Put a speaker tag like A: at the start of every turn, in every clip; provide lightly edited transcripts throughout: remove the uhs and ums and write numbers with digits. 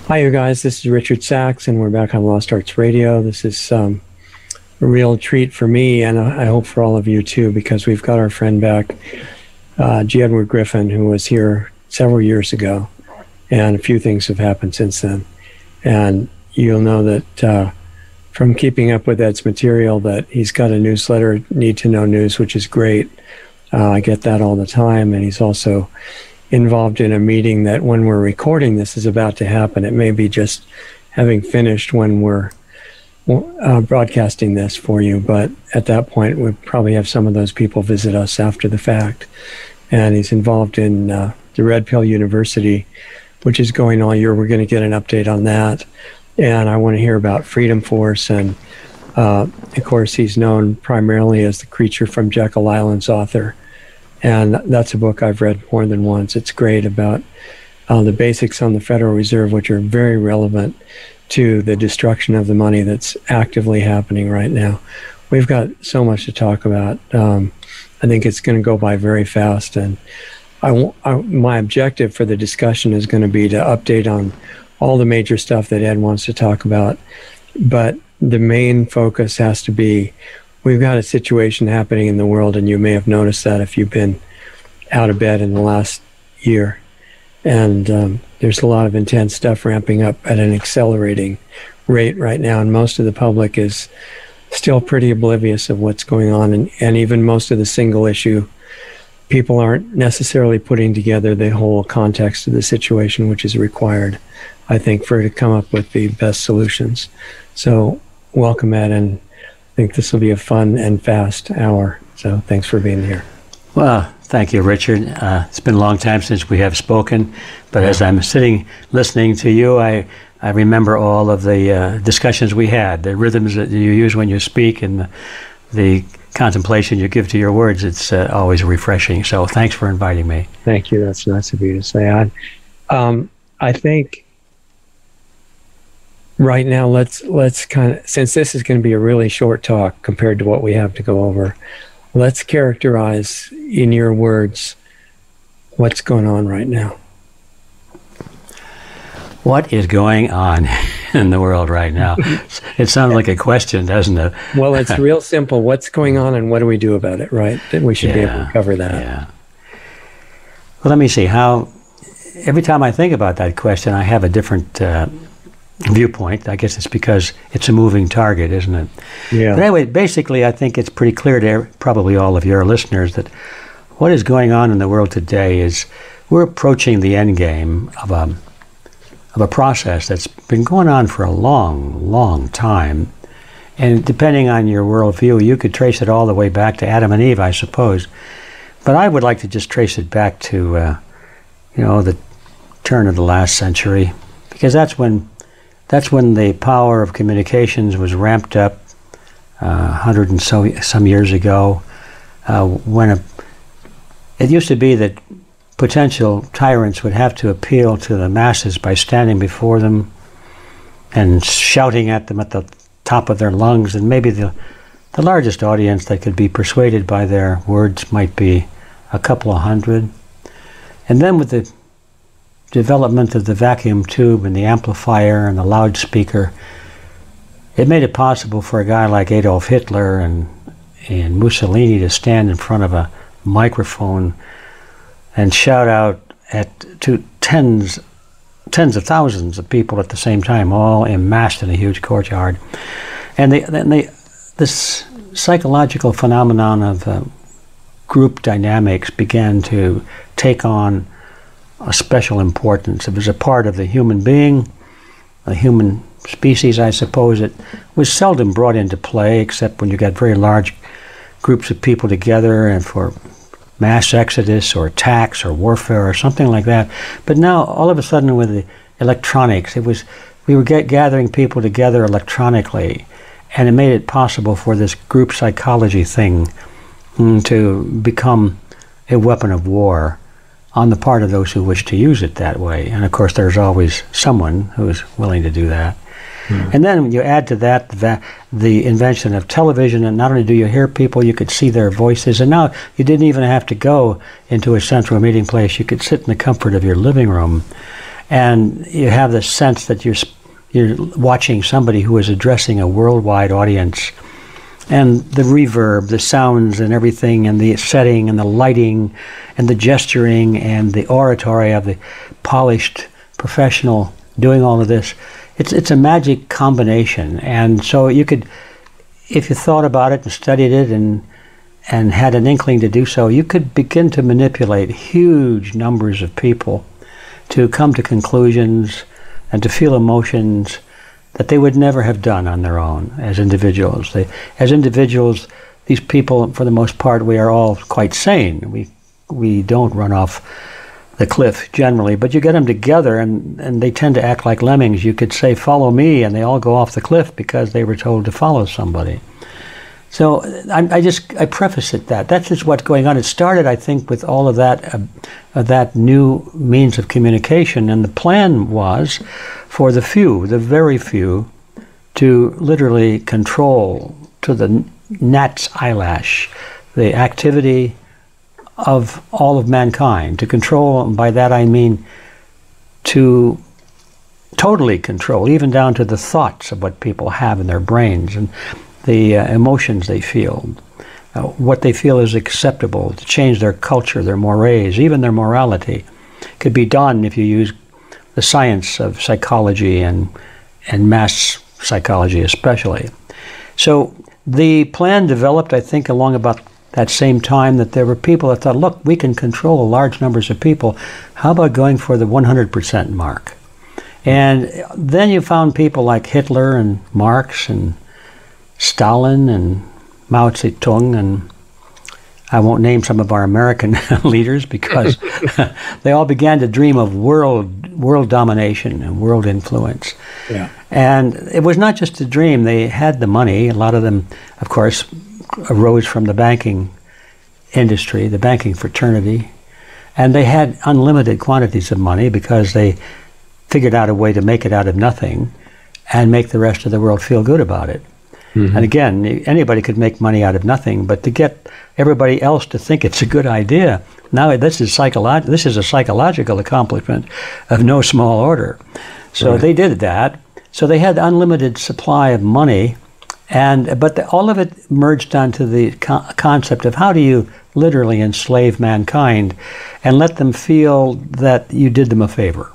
A: Hi, you guys. This is Richard Sachs, and we're back on Lost Arts Radio. This is a real treat for me, and I hope for all of you too, because we've got our friend back, G. Edward Griffin, who was here several years ago, and a few things have happened since then. And you'll know that from keeping up with Ed's material that he's got a newsletter, Need to Know News, which is great. I get that all the time, and he's also involved in a meeting that when we're recording this is about to happen. It may be just having finished when we're broadcasting this for you, but at that point we'll probably have some of those people visit us after the fact. And he's involved in the Red Pill University, which is going all year. We're going to get an update on that. And I want to hear about Freedom Force. And of course, he's known primarily as the Creature from Jekyll Island's author. And that's a book I've read more than once. It's great about the basics on the Federal Reserve, which are very relevant to the destruction of the money that's actively happening right now. We've got so much to talk about. I think it's going to go by very fast. And my objective for the discussion is going to be to update on all the major stuff that Ed wants to talk about. But the main focus has to be, we've got a situation happening in the world, and you may have noticed that if you've been out of bed in the last year. And there's a lot of intense stuff ramping up at an accelerating rate right now, and most of the public is still pretty oblivious of what's going on, and even most of the single issue people aren't necessarily putting together the whole context of the situation, which is required, I think, for to come up with the best solutions. So welcome, Ed, and I think this will be a fun and fast hour. So thanks for being here.
B: Well, thank you, Richard. It's been a long time since we have spoken, but as I'm sitting listening to you, I remember all of the discussions we had, the rhythms that you use when you speak, and the contemplation you give to your words. It's always refreshing. So thanks for inviting me.
A: Thank you. That's nice of you to say. I think right now, let's kind of, since this is going to be a really short talk compared to what we have to go over, let's characterize in your words what's going on right now.
B: What is going on in the world right now? It sounds like a question, doesn't it?
A: Well, it's real simple. What's going on and what do we do about it, right? We should be able to cover that.
B: Yeah. Well, let me see. Every time I think about that question, I have a different viewpoint. I guess it's because it's a moving target, isn't it?
A: Yeah.
B: But anyway, basically, I think it's pretty clear to probably all of your listeners that what is going on in the world today is we're approaching the end game of a process that's been going on for a long, long time. And depending on your worldview, you could trace it all the way back to Adam and Eve, I suppose. But I would like to just trace it back to, the turn of the last century, because that's when the power of communications was ramped up 100 and some years ago. It used to be that potential tyrants would have to appeal to the masses by standing before them and shouting at them at the top of their lungs, and maybe the largest audience that could be persuaded by their words might be a couple of hundred. And then with the development of the vacuum tube and the amplifier and the loudspeaker, it made it possible for a guy like Adolf Hitler and Mussolini to stand in front of a microphone and shout out to tens of thousands of people at the same time, all amassed in a huge courtyard. And this psychological phenomenon of group dynamics began to take on a special importance. It was a part of the human being, the human species, I suppose. It was seldom brought into play except when you got very large groups of people together and for mass exodus or attacks or warfare or something like that. But now, all of a sudden, with the electronics, we were gathering people together electronically, and it made it possible for this group psychology thing to become a weapon of war on the part of those who wish to use it that way. And of course, there's always someone who is willing to do that. And then when you add to that the invention of television, and not only do you hear people, you could see their voices. And now you didn't even have to go into a central meeting place. You could sit in the comfort of your living room and you have the sense that you're watching somebody who is addressing a worldwide audience, and the reverb, the sounds and everything, and the setting and the lighting and the gesturing and the oratory of the polished professional doing all of this. It's a magic combination. And so you could, if you thought about it and studied it and had an inkling to do so, you could begin to manipulate huge numbers of people to come to conclusions and to feel emotions that they would never have done on their own as individuals. As individuals, these people, for the most part, we are all quite sane. We don't run off the cliff generally, but you get them together and they tend to act like lemmings. You could say, follow me, and they all go off the cliff because they were told to follow somebody. So I preface it that. That's just what's going on. It started, I think, with all of that new means of communication, and the plan was for the few, the very few, to literally control to the gnat's eyelash the activity of all of mankind, to control, and by that I mean to totally control, even down to the thoughts of what people have in their brains and the emotions they feel, what they feel is acceptable, to change their culture, their mores, even their morality. Could be done if you use the science of psychology and mass psychology especially. So the plan developed, I think, along about that same time, that there were people that thought, look, we can control large numbers of people. How about going for the 100% mark? And then you found people like Hitler and Marx and Stalin and Mao Zedong, and I won't name some of our American leaders because they all began to dream of world domination and world influence.
A: Yeah.
B: And it was not just a dream. They had the money. A lot of them, of course, arose from the banking industry, the banking fraternity, and they had unlimited quantities of money because they figured out a way to make it out of nothing and make the rest of the world feel good about it. Mm-hmm. And again, anybody could make money out of nothing, but to get everybody else to think it's a good idea, now this is a psychological accomplishment of no small order. So right. They did that. So they had unlimited supply of money, but all of it merged onto the concept of how do you literally enslave mankind and let them feel that you did them a favor,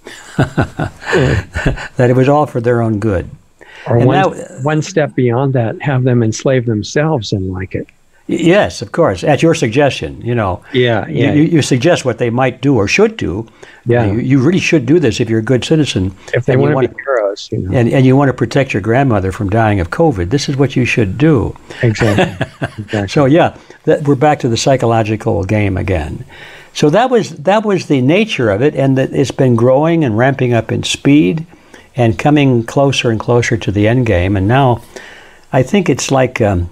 B: that it was all for their own good.
A: Or one step beyond that, have them enslave themselves and like it.
B: Yes, of course, at your suggestion,
A: Yeah.
B: You suggest what they might do or should do.
A: Yeah.
B: You really should do this if you're a good citizen.
A: If they want to be heroes,
B: And you want to protect your grandmother from dying of COVID, this is what you should do.
A: Exactly.
B: So yeah, we're back to the psychological game again. So that was the nature of it, and that it's been growing and ramping up in speed and coming closer and closer to the end game. And now I think it's like on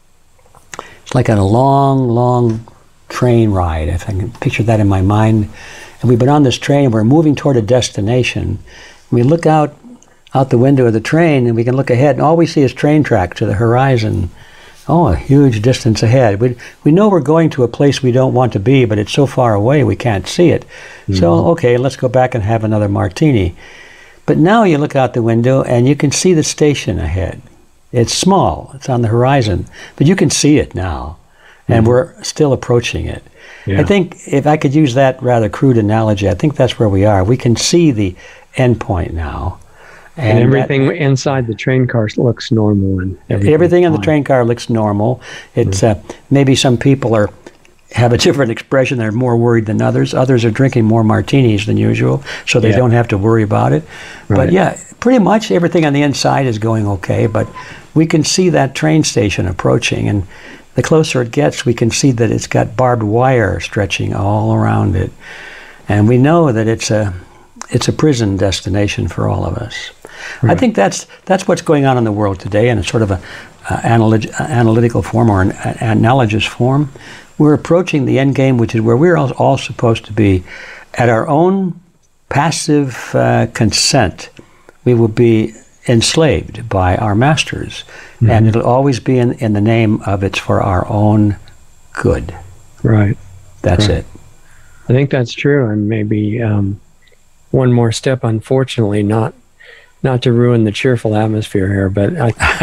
B: a long, long train ride, if I can picture that in my mind. And we've been on this train, we're moving toward a destination. We look out the window of the train, and we can look ahead, and all we see is train tracks to the horizon. Oh, a huge distance ahead. We know we're going to a place we don't want to be, but it's so far away we can't see it. Mm-hmm. So, okay, let's go back and have another martini. But now you look out the window, and you can see the station ahead. It's small. It's on the horizon. But you can see it now, and we're still approaching it. Yeah. I think if I could use that rather crude analogy, I think that's where we are. We can see the end point now.
A: And everything inside the train car looks normal. And
B: everything in the train car looks normal. It's maybe some people have a different expression. They're more worried than others. Others are drinking more martinis than usual, so they don't have to worry about it. Right. But yeah, pretty much everything on the inside is going okay, but we can see that train station approaching, and the closer it gets, we can see that it's got barbed wire stretching all around it. And we know that it's a prison destination for all of us. Right. I think that's what's going on in the world today in a sort of a analytical form or an analogous form. We're approaching the end game, which is where we're all supposed to be. At our own passive consent, we will be enslaved by our masters. Mm-hmm. And it'll always be in the name of it's for our own good.
A: Right.
B: That's it.
A: I think that's true. And maybe one more step, unfortunately, not to ruin the cheerful atmosphere here, but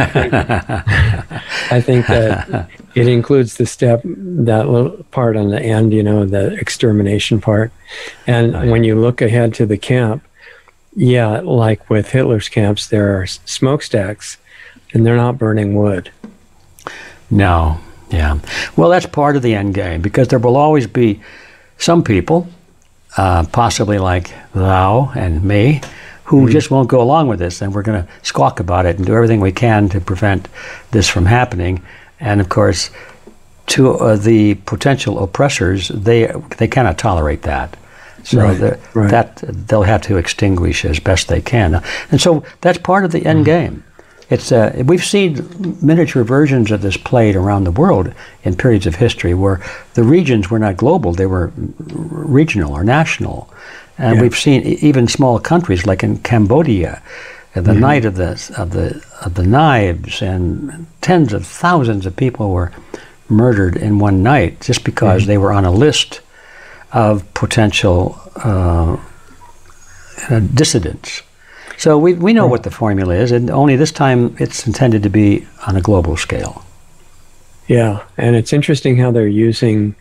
A: I think that it includes the step, that little part on the end, the extermination part. And when you look ahead to the camp, like with Hitler's camps, there are smokestacks, and they're not burning wood.
B: No, yeah. Well, that's part of the end game, because there will always be some people, possibly like thou and me, who just won't go along with this, and we're going to squawk about it and do everything we can to prevent this from happening. And of course, to the potential oppressors, they cannot tolerate that. So that they'll have to extinguish as best they can. And so that's part of the end game. It's we've seen miniature versions of this played around the world in periods of history where the regions were not global; they were regional or national. And we've seen even small countries like in Cambodia, the night of the knives, and tens of thousands of people were murdered in one night just because they were on a list of potential dissidents. So we know what the formula is, and only this time it's intended to be on a global scale.
A: Yeah, and it's interesting how they're using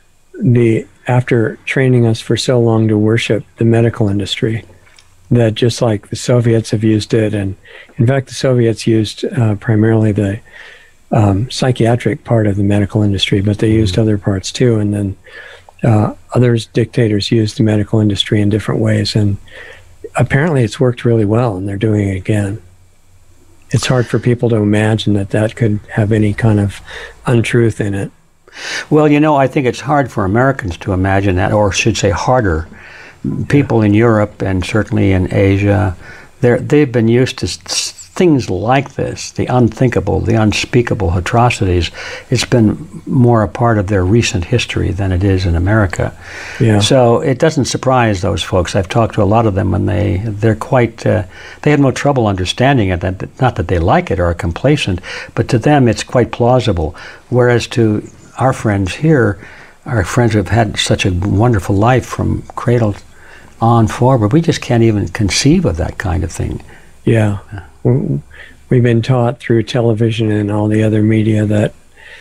A: after training us for so long to worship the medical industry, that just like the Soviets have used it, and in fact the Soviets used primarily the psychiatric part of the medical industry, but they used other parts too, and then dictators used the medical industry in different ways, and apparently it's worked really well, and they're doing it again. It's hard for people to imagine that could have any kind of untruth in it.
B: Well, I think it's hard for Americans to imagine that, or should say harder. People in Europe and certainly in Asia, they've been used to things like this, the unthinkable, the unspeakable atrocities. It's been more a part of their recent history than it is in America. Yeah. So it doesn't surprise those folks. I've talked to a lot of them, and they're quite, they have no trouble understanding it. Not that they like it or are complacent, but to them it's quite plausible. Whereas to our friends here, our friends who have had such a wonderful life from cradle on forward, we just can't even conceive of that kind of thing.
A: Yeah. We've been taught through television and all the other media that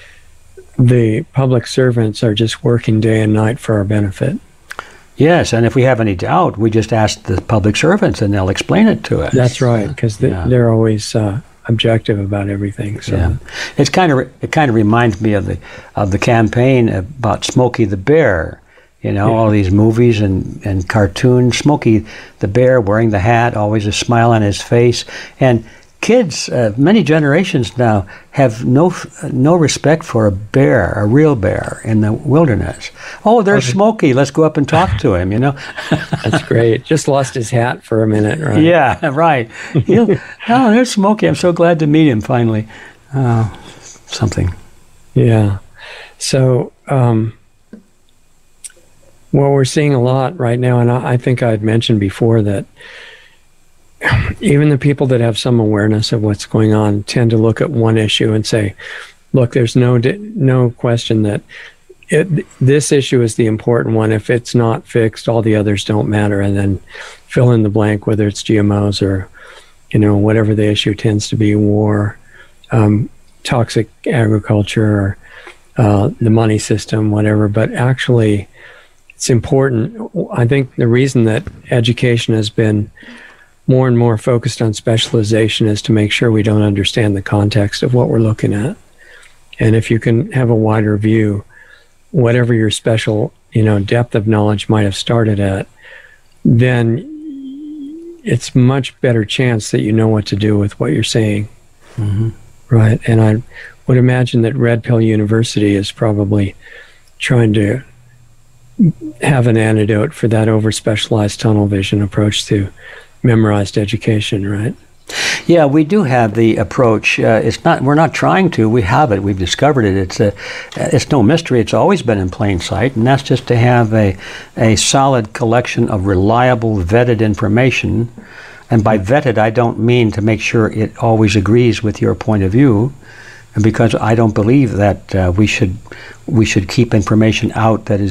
A: the public servants are just working day and night for our benefit.
B: Yes, and if we have any doubt, we just ask the public servants and they'll explain it to us.
A: That's right, because they're always objective about everything. So
B: it kind of reminds me of the campaign about Smokey the Bear. All these movies and cartoons. Smokey the Bear wearing the hat, always a smile on his face. And kids, many generations now, have no respect for a bear, a real bear in the wilderness. Oh, there's Smokey. Let's go up and talk to him,
A: That's great. Just lost his hat for a minute, right?
B: Yeah, right. There's Smokey. I'm so glad to meet him finally. Something.
A: Yeah. So... well, we're seeing a lot right now, and I think I'd mentioned before that even the people that have some awareness of what's going on tend to look at one issue and say, look, there's no question that this issue is the important one. If it's not fixed, all the others don't matter, and then fill in the blank, whether it's GMOs or, whatever the issue tends to be, war, toxic agriculture, or the money system, whatever. But actually... it's important. I think the reason that education has been more and more focused on specialization is to make sure we don't understand the context of what we're looking at. And if you can have a wider view, whatever your special, depth of knowledge might have started at, then it's much better chance that you know what to do with what you're saying. Mm-hmm. Right? And I would imagine that Red Pill University is probably trying to have an antidote for that over-specialized tunnel vision approach to memorized education, right?
B: Yeah, we do have the approach. We're not trying to. We have it. We've discovered it. It's no mystery. It's always been in plain sight, and that's just to have a solid collection of reliable, vetted information. And by vetted, I don't mean to make sure it always agrees with your point of view, because I don't believe that we should keep information out that is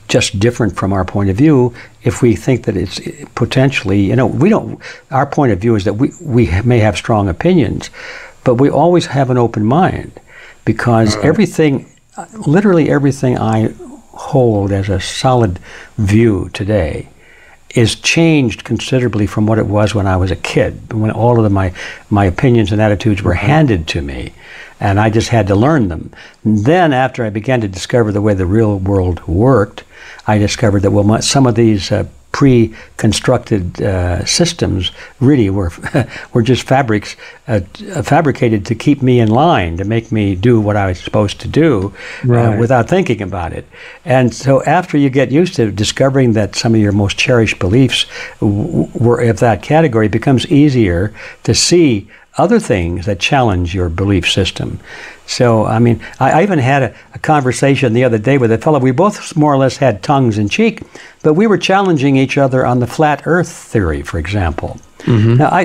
B: just different from our point of view, if we think that it's potentially, our point of view is that we may have strong opinions, but we always have an open mind, because literally everything I hold as a solid view today is changed considerably from what it was when I was a kid, when all of my opinions and attitudes were handed to me, and I just had to learn them. And then after I began to discover the way the real world worked, I discovered that, some of these pre-constructed systems really were just fabricated to keep me in line, to make me do what I was supposed to do without thinking about it. And so after you get used to discovering that some of your most cherished beliefs were of that category, it becomes easier to see other things that challenge your belief system. So, I mean, I even had a conversation the other day with a fellow. We both more or less had tongues in cheek, but we were challenging each other on the flat earth theory, for example. Mm-hmm. Now,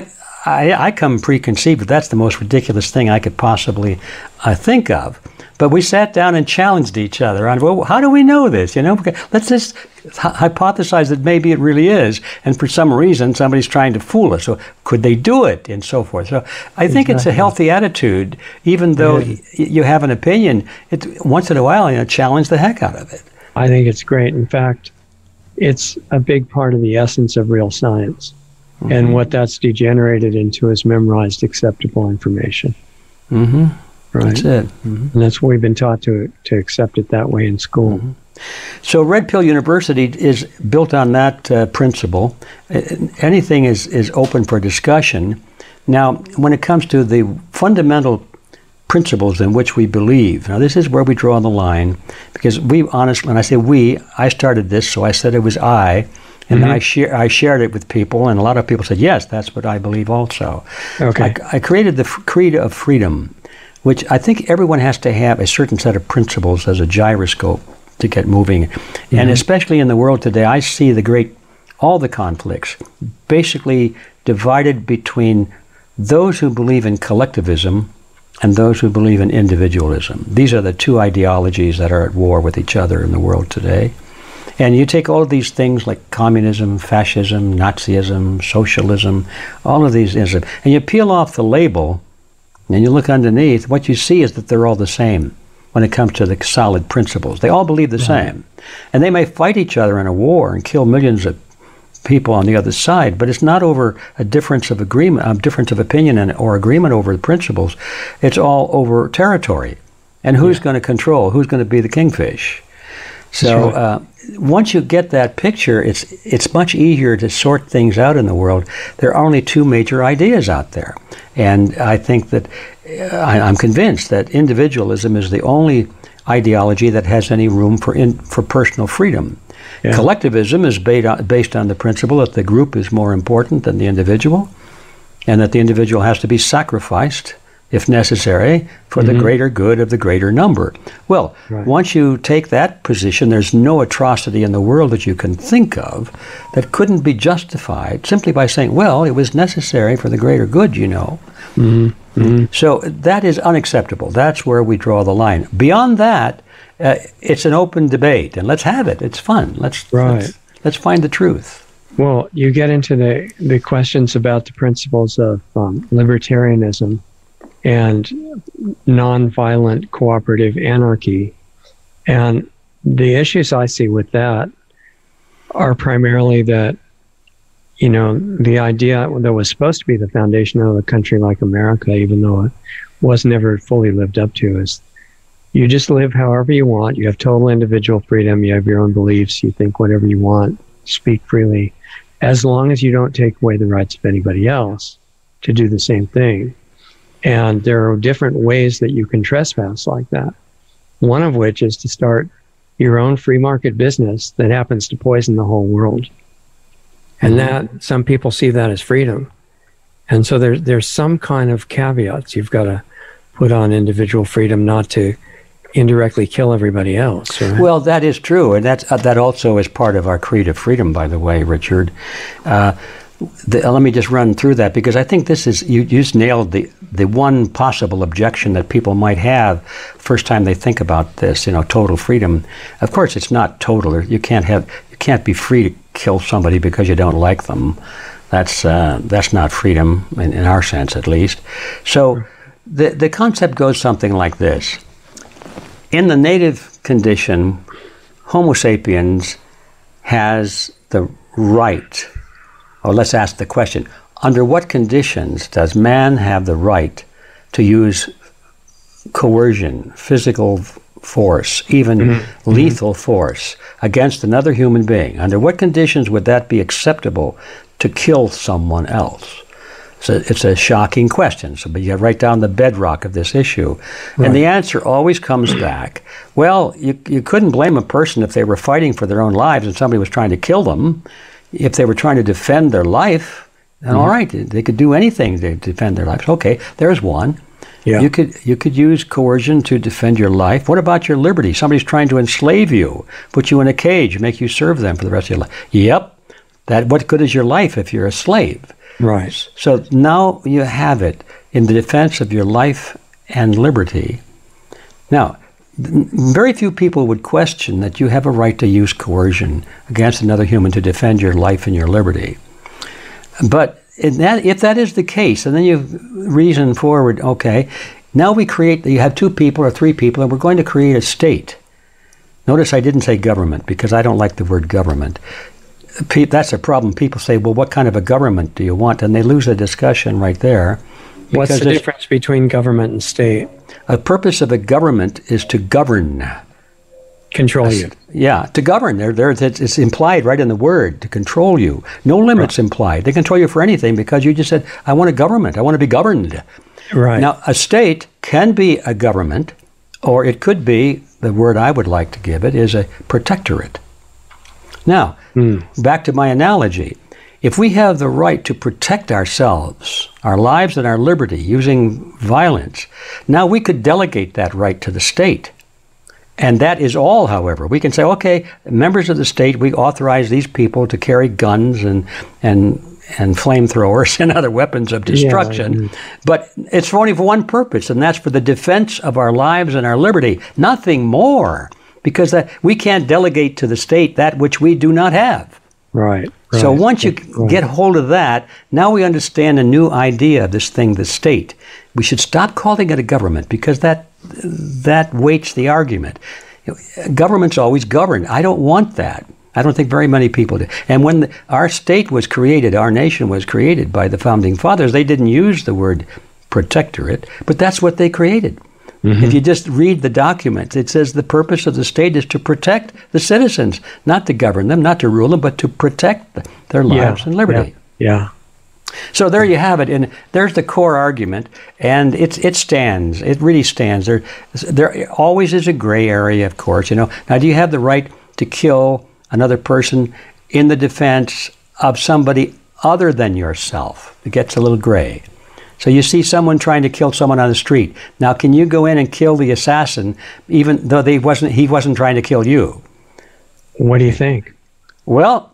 B: I come preconceived that that's the most ridiculous thing I could possibly think of. But we sat down and challenged each other on, well, how do we know this? Let's just hypothesize that maybe it really is, and for some reason somebody's trying to fool us. So could they do it, and so forth? So I think it's a healthy attitude, even though you have an opinion. Once in a while, challenge the heck out of it.
A: I think it's great. In fact, it's a big part of the essence of real science. Mm-hmm. And what that's degenerated into is memorized, acceptable information.
B: Mm-hmm.
A: Right.
B: That's it. Mm-hmm.
A: And that's what we've been taught to accept it that way in school.
B: Mm-hmm. So Red Pill University is built on that principle. Anything is open for discussion. Now, when it comes to the fundamental principles in which we believe, now this is where we draw the line, because when I say we, I started this, so I said it was I, and mm-hmm. I shared it with people, and a lot of people said, yes, that's what I believe also.
A: Okay. I
B: created the Creed of Freedom, which I think everyone has to have a certain set of principles as a gyroscope to get moving. Mm-hmm. And especially in the world today, I see all the conflicts basically divided between those who believe in collectivism and those who believe in individualism. These are the two ideologies that are at war with each other in the world today. And you take all of these things like communism, fascism, Nazism, socialism, all of these, and you peel off the label, and you look underneath, what you see is that they're all the same when it comes to the solid principles. They all believe the same. And they may fight each other in a war and kill millions of people on the other side, but it's not over a difference of opinion or agreement over the principles. It's all over territory. And who's going to control? Who's going to be the kingfish? So once you get that picture, it's much easier to sort things out in the world. There are only two major ideas out there. And I think that I'm convinced that individualism is the only ideology that has any room for personal freedom. Yeah. Collectivism is based on the principle that the group is more important than the individual, and that the individual has to be sacrificed, if necessary, for the greater good of the greater number. Well, once you take that position, there's no atrocity in the world that you can think of that couldn't be justified simply by saying, well, it was necessary for the greater good, Mm-hmm. Mm-hmm. So that is unacceptable. That's where we draw the line. Beyond that, it's an open debate, and let's have it. It's fun. Let's find the truth.
A: Well, you get into the questions about the principles of libertarianism and nonviolent cooperative anarchy. And the issues I see with that are primarily that, the idea that was supposed to be the foundation of a country like America, even though it was never fully lived up to, is you just live however you want. You have total individual freedom. You have your own beliefs. You think whatever you want, speak freely, as long as you don't take away the rights of anybody else to do the same thing. And there are different ways that you can trespass like that. One of which is to start your own free market business that happens to poison the whole world. And that, some people see that as freedom. And so there's some kind of caveats you've got to put on individual freedom not to indirectly kill everybody else. Right?
B: Well, that is true. And that also is part of our Creed of Freedom, by the way, Richard. let me just run through that, because I think this is, you just nailed the one possible objection that people might have first time they think about this, total freedom. Of course, it's not total. You can't be free to kill somebody because you don't like them. That's not freedom in our sense, at least. So the concept goes something like this. In the native condition, Homo sapiens has the right, or let's ask the question, under what conditions does man have the right to use coercion, physical force, even lethal force against another human being? Under what conditions would that be acceptable to kill someone else? So it's a shocking question. But you write down the bedrock of this issue. Right. And the answer always comes back, well, you couldn't blame a person if they were fighting for their own lives and somebody was trying to kill them. If they were trying to defend their life, then all right, they could do anything to defend their lives. Okay, there's one. Yeah. You could use coercion to defend your life. What about your liberty? Somebody's trying to enslave you, put you in a cage, make you serve them for the rest of your life. Yep. What good is your life if you're a slave?
A: Right.
B: So now you have it in the defense of your life and liberty. Now, very few people would question that you have a right to use coercion against another human to defend your life and your liberty. But if that is the case, and then you reason forward, okay, now you have 2 people or 3 people, and we're going to create a state. Notice I didn't say government, because I don't like the word government. That's a problem. People say, well, what kind of a government do you want? And they lose the discussion right there.
A: What's the difference between government and state?
B: A purpose of a government is to govern.
A: Control you.
B: Yeah, to govern. It's implied right in the word, to control you. No limits implied. They control you for anything because you just said, I want a government. I want to be governed.
A: Right.
B: Now, a state can be a government, or it could be, the word I would like to give it, is a protectorate. Now, back to my analogy. If we have the right to protect ourselves, our lives and our liberty, using violence, now we could delegate that right to the state. And that is all, however. We can say, okay, members of the state, we authorize these people to carry guns and flamethrowers and other weapons of destruction. Yeah. But it's only for one purpose, and that's for the defense of our lives and our liberty. Nothing more. Because we can't delegate to the state that which we do not have.
A: Right.
B: So once you get hold of that, now we understand a new idea of this thing, the state. We should stop calling it a government, because that weights the argument. Government's always governed. I don't want that. I don't think very many people do. And when our state was created, our nation was created by the Founding Fathers, they didn't use the word protectorate, but that's what they created. If you just read the document, it says the purpose of the state is to protect the citizens, not to govern them, not to rule them, but to protect their lives and liberty.
A: Yeah.
B: So there you have it, and there's the core argument, and it stands. It really stands. There always is a gray area, of course. Now, do you have the right to kill another person in the defense of somebody other than yourself? It gets a little gray. So you see someone trying to kill someone on the street. Now, can you go in and kill the assassin, even though he wasn't trying to kill you?
A: What do you think?
B: Well,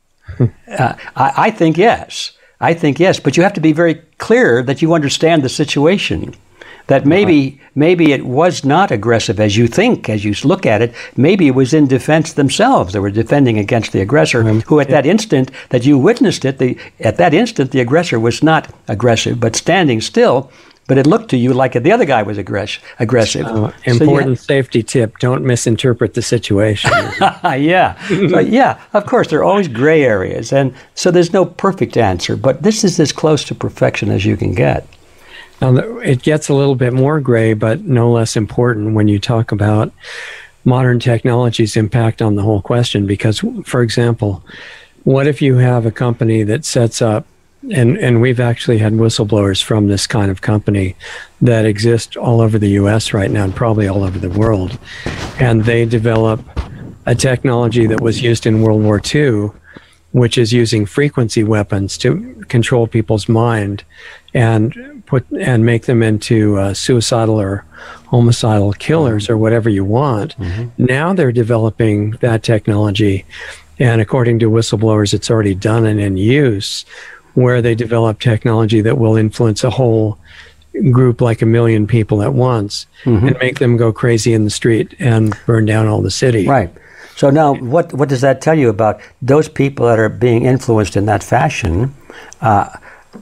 B: I think yes. I think yes, but you have to be very clear that you understand the situation. That maybe it was not aggressive as you think, as you look at it. Maybe it was in defense themselves. They were defending against the aggressor, who at that instant that you witnessed it, at that instant the aggressor was not aggressive, but standing still. But it looked to you like the other guy was aggressive.
A: Important safety tip, don't misinterpret the situation.
B: Yeah. But yeah, of course, there are always gray areas. And so there's no perfect answer, but this is as close to perfection as you can get.
A: Now, it gets a little bit more gray, but no less important when you talk about modern technology's impact on the whole question. Because, for example, what if you have a company that sets up, and we've actually had whistleblowers from this kind of company that exist all over the U.S. right now and probably all over the world, and they develop a technology that was used in World War II, which is using frequency weapons to control people's mind and make them into suicidal or homicidal killers or whatever you want. Now they're developing that technology, and according to whistleblowers, it's already done and in use, where they develop technology that will influence a whole group like 1 million people at once and make them go crazy in the street and burn down all the city.
B: Right. So now, what does that tell you about those people that are being influenced in that fashion? Are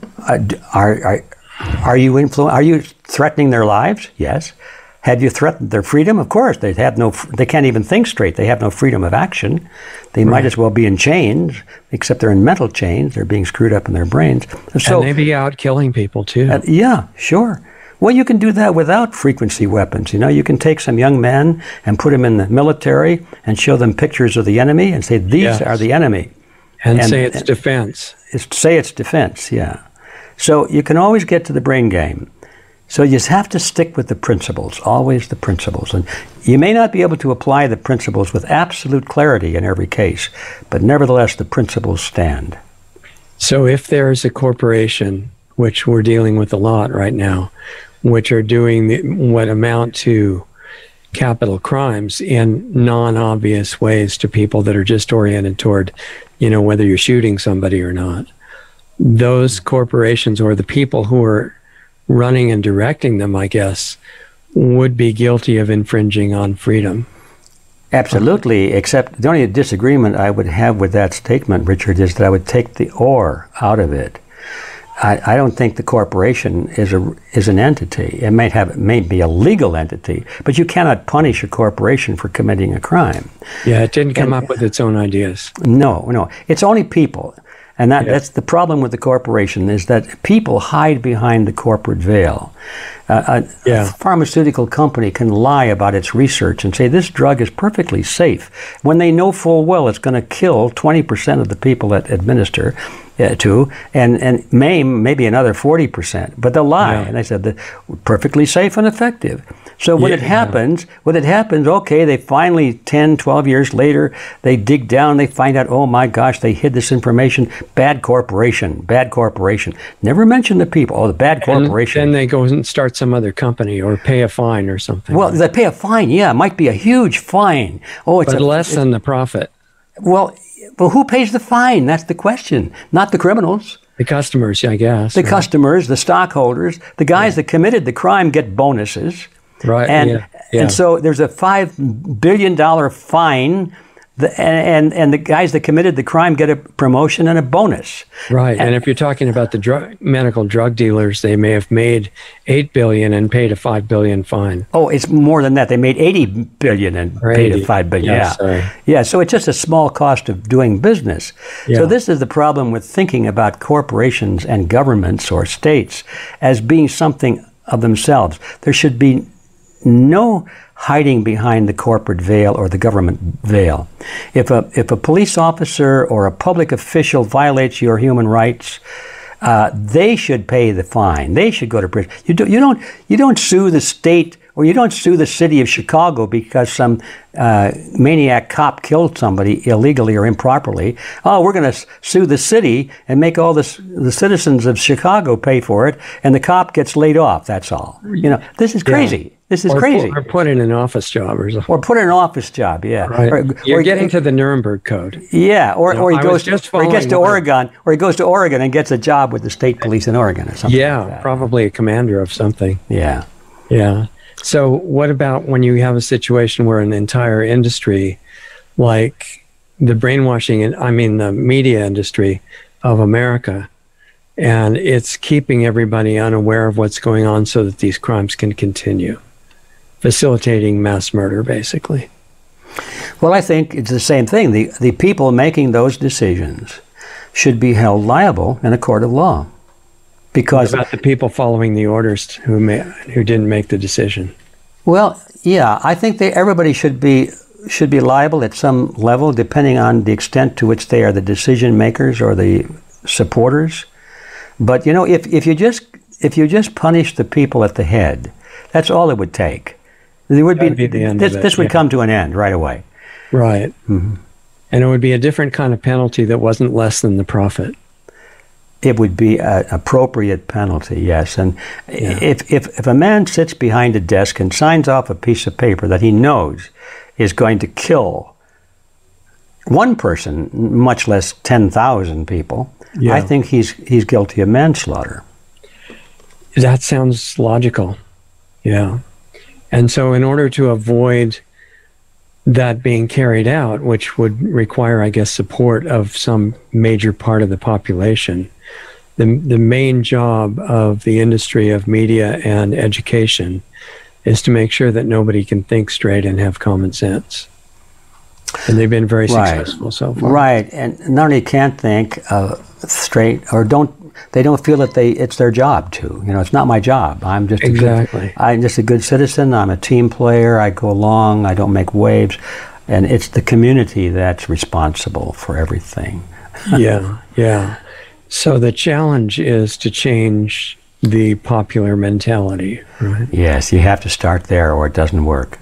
B: you threatening their lives? Yes. Have you threatened their freedom? Of course. They can't even think straight. They have no freedom of action. They might as well be in chains, except they're in mental chains. They're being screwed up in their brains. So,
A: and they be out killing people too.
B: Yeah, sure. Well, you can do that without frequency weapons. You can take some young men and put them in the military and show them pictures of the enemy and say, these are the enemy.
A: And say it's defense.
B: Say it's defense, yeah. So you can always get to the brain game. So you just have to stick with the principles, always the principles. And you may not be able to apply the principles with absolute clarity in every case, but nevertheless the principles stand.
A: So if there is a corporation, which we're dealing with a lot right now, which are doing what amount to capital crimes in non-obvious ways to people that are just oriented toward, whether you're shooting somebody or not, those corporations or the people who are running and directing them, I guess, would be guilty of infringing on freedom.
B: Absolutely, except the only disagreement I would have with that statement, Richard, is that I would take the "or" out of it. I don't think the corporation is an entity. It may be a legal entity, but you cannot punish a corporation for committing a crime.
A: Yeah, it didn't come up with its own ideas.
B: No. It's only people. And that's the problem with the corporation, is that people hide behind the corporate veil. A pharmaceutical company can lie about its research and say this drug is perfectly safe when they know full well it's going to kill 20% of the people that administer to and maim maybe another 40%. But they'll lie. And they said perfectly safe and effective. So when it happens, okay, they finally, 10, 12 years later, they dig down, they find out, oh my gosh, they hid this information. Bad corporation. Never mention the people. Oh, the bad corporation.
A: And then they go and start some other company or pay a fine or something.
B: Well, they pay a fine, yeah. It might be a huge fine.
A: But less than the profit.
B: Well, who pays the fine? That's the question. Not the criminals.
A: The customers, I guess.
B: The customers, the stockholders, the guys that committed the crime get bonuses.
A: Right.
B: And so there's a $5 billion fine, and the guys that committed the crime get a promotion and a bonus.
A: Right. And if you're talking about the medical drug dealers, they may have made $8 billion and paid a $5 billion fine.
B: Oh, it's more than that. They made $80 billion and paid a $5 billion. Yeah. So it's just a small cost of doing business. Yeah. So this is the problem with thinking about corporations and governments or states as being something of themselves. There should be no hiding behind the corporate veil or the government veil. If a police officer or a public official violates your human rights, they should pay the fine. They should go to prison. You don't sue the state or you don't sue the city of Chicago because some maniac cop killed somebody illegally or improperly. Oh, we're going to sue the city and make all the citizens of Chicago pay for it, and the cop gets laid off. That's all. This is crazy. Yeah. This is crazy.
A: Or put in an office job or something.
B: Or put in an office job, yeah.
A: Right. You're getting to the Nuremberg Code.
B: Yeah, or he goes to Oregon and gets a job with the state police in Oregon or something.
A: Yeah,
B: like that.
A: Probably a commander of something.
B: Yeah.
A: Yeah. So what about when you have a situation where an entire industry, like the the media industry of America, and it's keeping everybody unaware of what's going on so that these crimes can continue, facilitating mass murder, basically?
B: Well, I think it's the same thing. The people making those decisions should be held liable in a court of law. Because
A: what about the people following the orders who didn't make the decision?
B: Well, yeah, I think everybody should be liable at some level, depending on the extent to which they are the decision makers or the supporters. But if you just punish the people at the head, that's all it would take. There would be the end of it. This would come to an end right away.
A: Right. Mm-hmm. And it would be a different kind of penalty that wasn't less than the profit.
B: It would be an appropriate penalty, yes. And if a man sits behind a desk and signs off a piece of paper that he knows is going to kill one person, much less 10,000 people,
A: Yeah.
B: I think he's guilty of manslaughter.
A: That sounds logical. Yeah. And so in order to avoid that being carried out, which would require, I guess, support of some major part of the population, the main job of the industry of media and education is to make sure that nobody can think straight and have common sense. And they've been very successful so far.
B: Right, and not only can't think straight, or they don't feel that it's their job to. You know, it's not my job. I'm just I'm just a good citizen. I'm a team player. I go along. I don't make waves, and it's the community that's responsible for everything.
A: Yeah. So the challenge is to change the popular mentality, right?
B: Yes, you have to start there, or it doesn't work.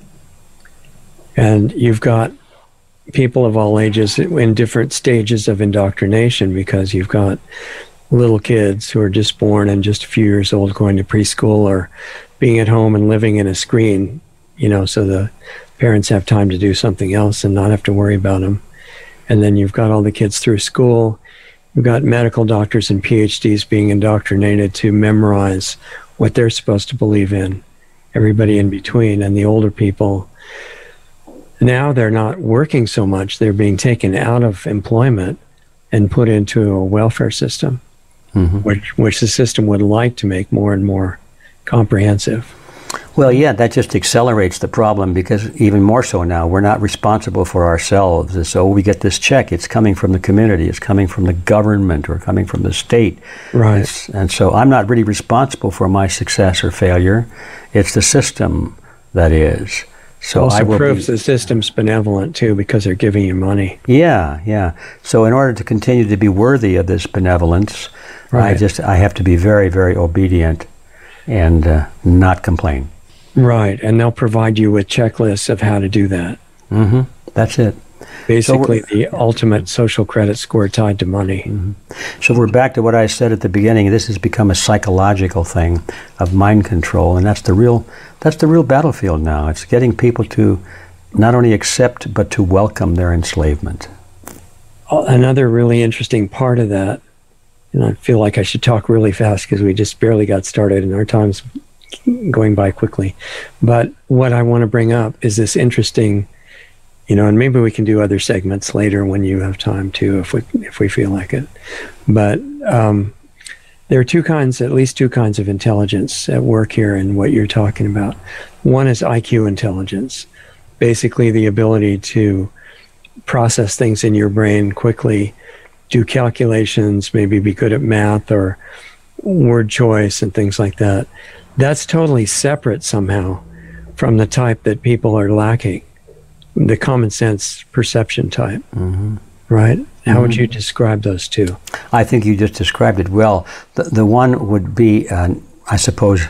A: And you've got people of all ages in different stages of indoctrination, because you've got little kids who are just born and just a few years old going to preschool, or being at home and living in a screen, so the parents have time to do something else and not have to worry about them. And then you've got all the kids through school. You've got medical doctors and PhDs being indoctrinated to memorize what they're supposed to believe in, everybody in between. And the older people, now they're not working so much. They're being taken out of employment and put into a welfare system, which the system would like to make more and more comprehensive.
B: Well, yeah, that just accelerates the problem, because even more so now, we're not responsible for ourselves. And so we get this check. It's coming from the community. It's coming from the government, or coming from the state.
A: Right.
B: And so I'm not really responsible for my success or failure. It's the system that is. So
A: also proves the system's benevolent too, because they're giving you money.
B: Yeah. So in order to continue to be worthy of this benevolence,
A: right.
B: I have to be very, very obedient and not complain.
A: Right, and they'll provide you with checklists of how to do that.
B: That's it.
A: Basically, the ultimate social credit score tied to money.
B: So we're back to what I said at the beginning. This has become a psychological thing of mind control, and that's the real battlefield now. It's getting people to not only accept but to welcome their enslavement.
A: Another really interesting part of that, and I feel like I should talk really fast because we just barely got started and our time's going by quickly. But what I want to bring up is this interesting, and maybe we can do other segments later when you have time too, if we feel like it. But there are at least two kinds of intelligence at work here in what you're talking about. One is IQ intelligence, basically the ability to process things in your brain quickly, do calculations, maybe be good at math or word choice and things like that. That's totally separate somehow from the type that people are lacking, the common sense perception type, right? How would you describe those two?
B: I think you just described it well. The one would be, I suppose,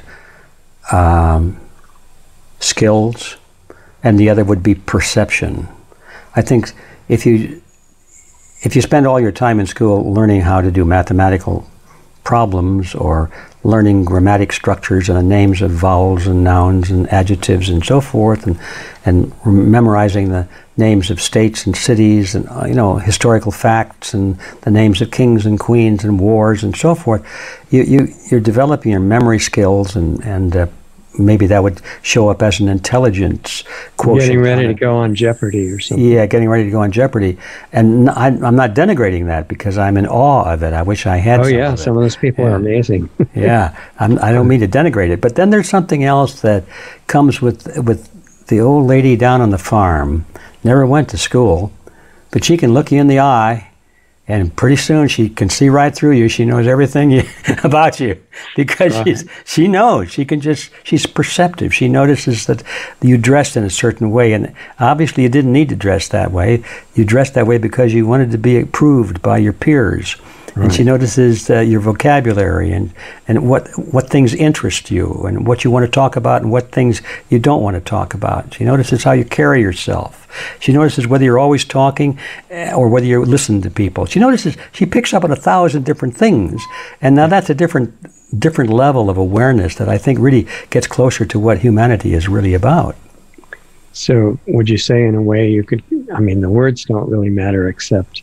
B: skills, and the other would be perception. I think if you spend all your time in school learning how to do mathematical problems, or learning grammatic structures and the names of vowels and nouns and adjectives and so forth, and memorizing the names of states and cities and historical facts and the names of kings and queens and wars and so forth, you're developing your memory skills, and maybe that would show up as an intelligence quotient.
A: Getting ready to go on Jeopardy or something.
B: Yeah, getting ready to go on Jeopardy. And I'm not denigrating that, because I'm in awe of it. I wish I had some of it.
A: Some of those people are amazing.
B: Yeah, I don't mean to denigrate it. But then there's something else that comes with the old lady down on the farm. Never went to school, but she can look you in the eye, and pretty soon she can see right through you. She knows everything about you, because she knows. She's perceptive. She notices that you dressed in a certain way, and obviously you didn't need to dress that way. You dressed that way because you wanted to be approved by your peers. Right. And she notices your vocabulary and what things interest you, and what you want to talk about and what things you don't want to talk about. She notices how you carry yourself. She notices whether you're always talking or whether you listen to people. She picks up on 1,000 different things. And now that's a different level of awareness that I think really gets closer to what humanity is really about.
A: So would you say in a way you could, I mean, the words don't really matter except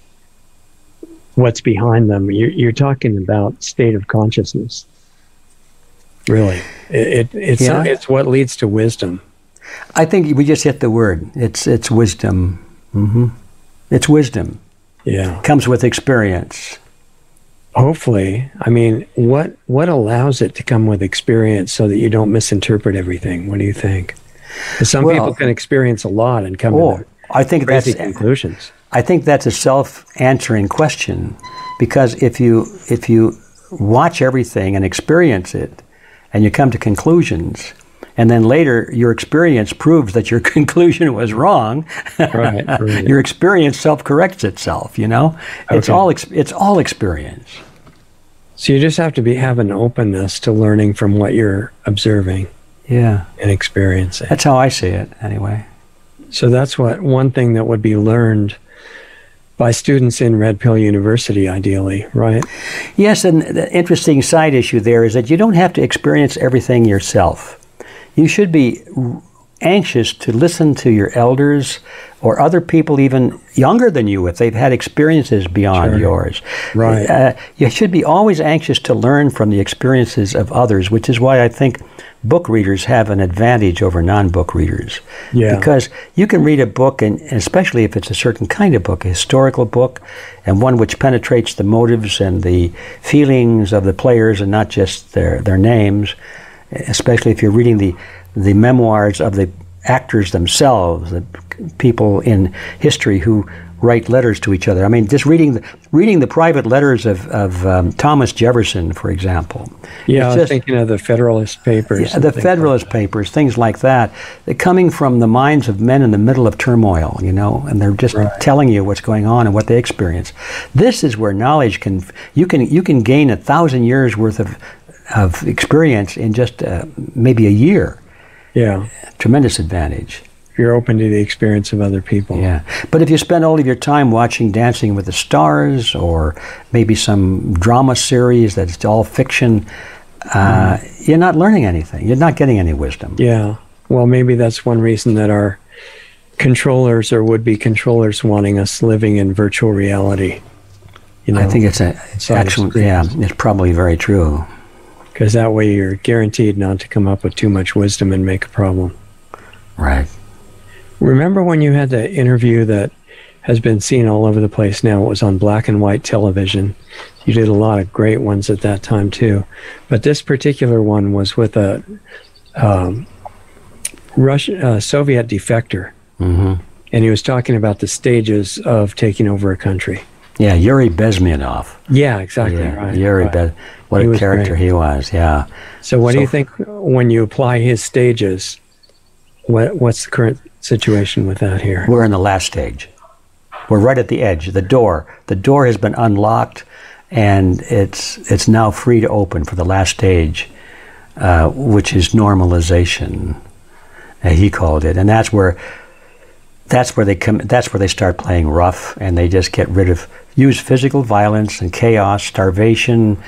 A: what's behind them. You're talking about state of consciousness. Really. It's what leads to wisdom.
B: I think we just hit the word. It's wisdom. Mm-hmm. It's wisdom.
A: Yeah.
B: Comes with experience.
A: Hopefully. I mean, what allows it to come with experience so that you don't misinterpret everything? What do you think? Because some people can experience a lot and come to crazy conclusions.
B: I think that's a self-answering question, because if you watch everything and experience it, and you come to conclusions, and then later your experience proves that your conclusion was wrong, right. Your experience self-corrects itself. You know, it's all experience.
A: So you just have to have an openness to learning from what you're observing.
B: Yeah.
A: And experiencing.
B: That's how I see it, anyway.
A: So that's one thing that would be learned by students in Red Pill University, ideally, right?
B: Yes, and the interesting side issue there is that you don't have to experience everything yourself. You should be anxious to listen to your elders or other people even younger than you if they've had experiences beyond yours.
A: Right.
B: You should be always anxious to learn from the experiences of others, which is why I think book readers have an advantage over non-book readers.
A: Yeah.
B: Because you can read a book, and especially if it's a certain kind of book, a historical book, and one which penetrates the motives and the feelings of the players and not just their names, especially if you're reading the memoirs of the actors themselves, the people in history who write letters to each other. I mean, just reading the private letters of Thomas Jefferson, for example.
A: Yeah, I was thinking of the Federalist Papers.
B: Yeah, the Federalist Papers, things like that. They're coming from the minds of men in the middle of turmoil, you know, and they're just telling you what's going on and what they experience. This is where knowledge you can gain 1,000 years worth of experience in just maybe a year.
A: Yeah.
B: Tremendous advantage.
A: You're open to the experience of other people.
B: Yeah. But if you spend all of your time watching Dancing with the Stars or maybe some drama series that's all fiction, you're not learning anything. You're not getting any wisdom.
A: Yeah. Well, maybe that's one reason that our controllers or would-be controllers wanting us living in virtual reality. You know,
B: I think it's it's probably very true.
A: Because that way you're guaranteed not to come up with too much wisdom and make a problem.
B: Right.
A: Remember when you had the interview that has been seen all over the place now? It was on black and white television. You did a lot of great ones at that time too. But this particular one was with a Soviet defector. Mm-hmm. And he was talking about the stages of taking over a country.
B: Yeah, Yuri Bezmenov.
A: Yeah, exactly. Yeah, right.
B: Yuri what a character he was, yeah.
A: So what do you think when you apply his stages, what's the current situation with that here?
B: We're in the last stage. We're right at the edge, the door. The door has been unlocked, and it's now free to open for the last stage, which is normalization, he called it. And that's where they start playing rough, and they just use physical violence and chaos, starvation.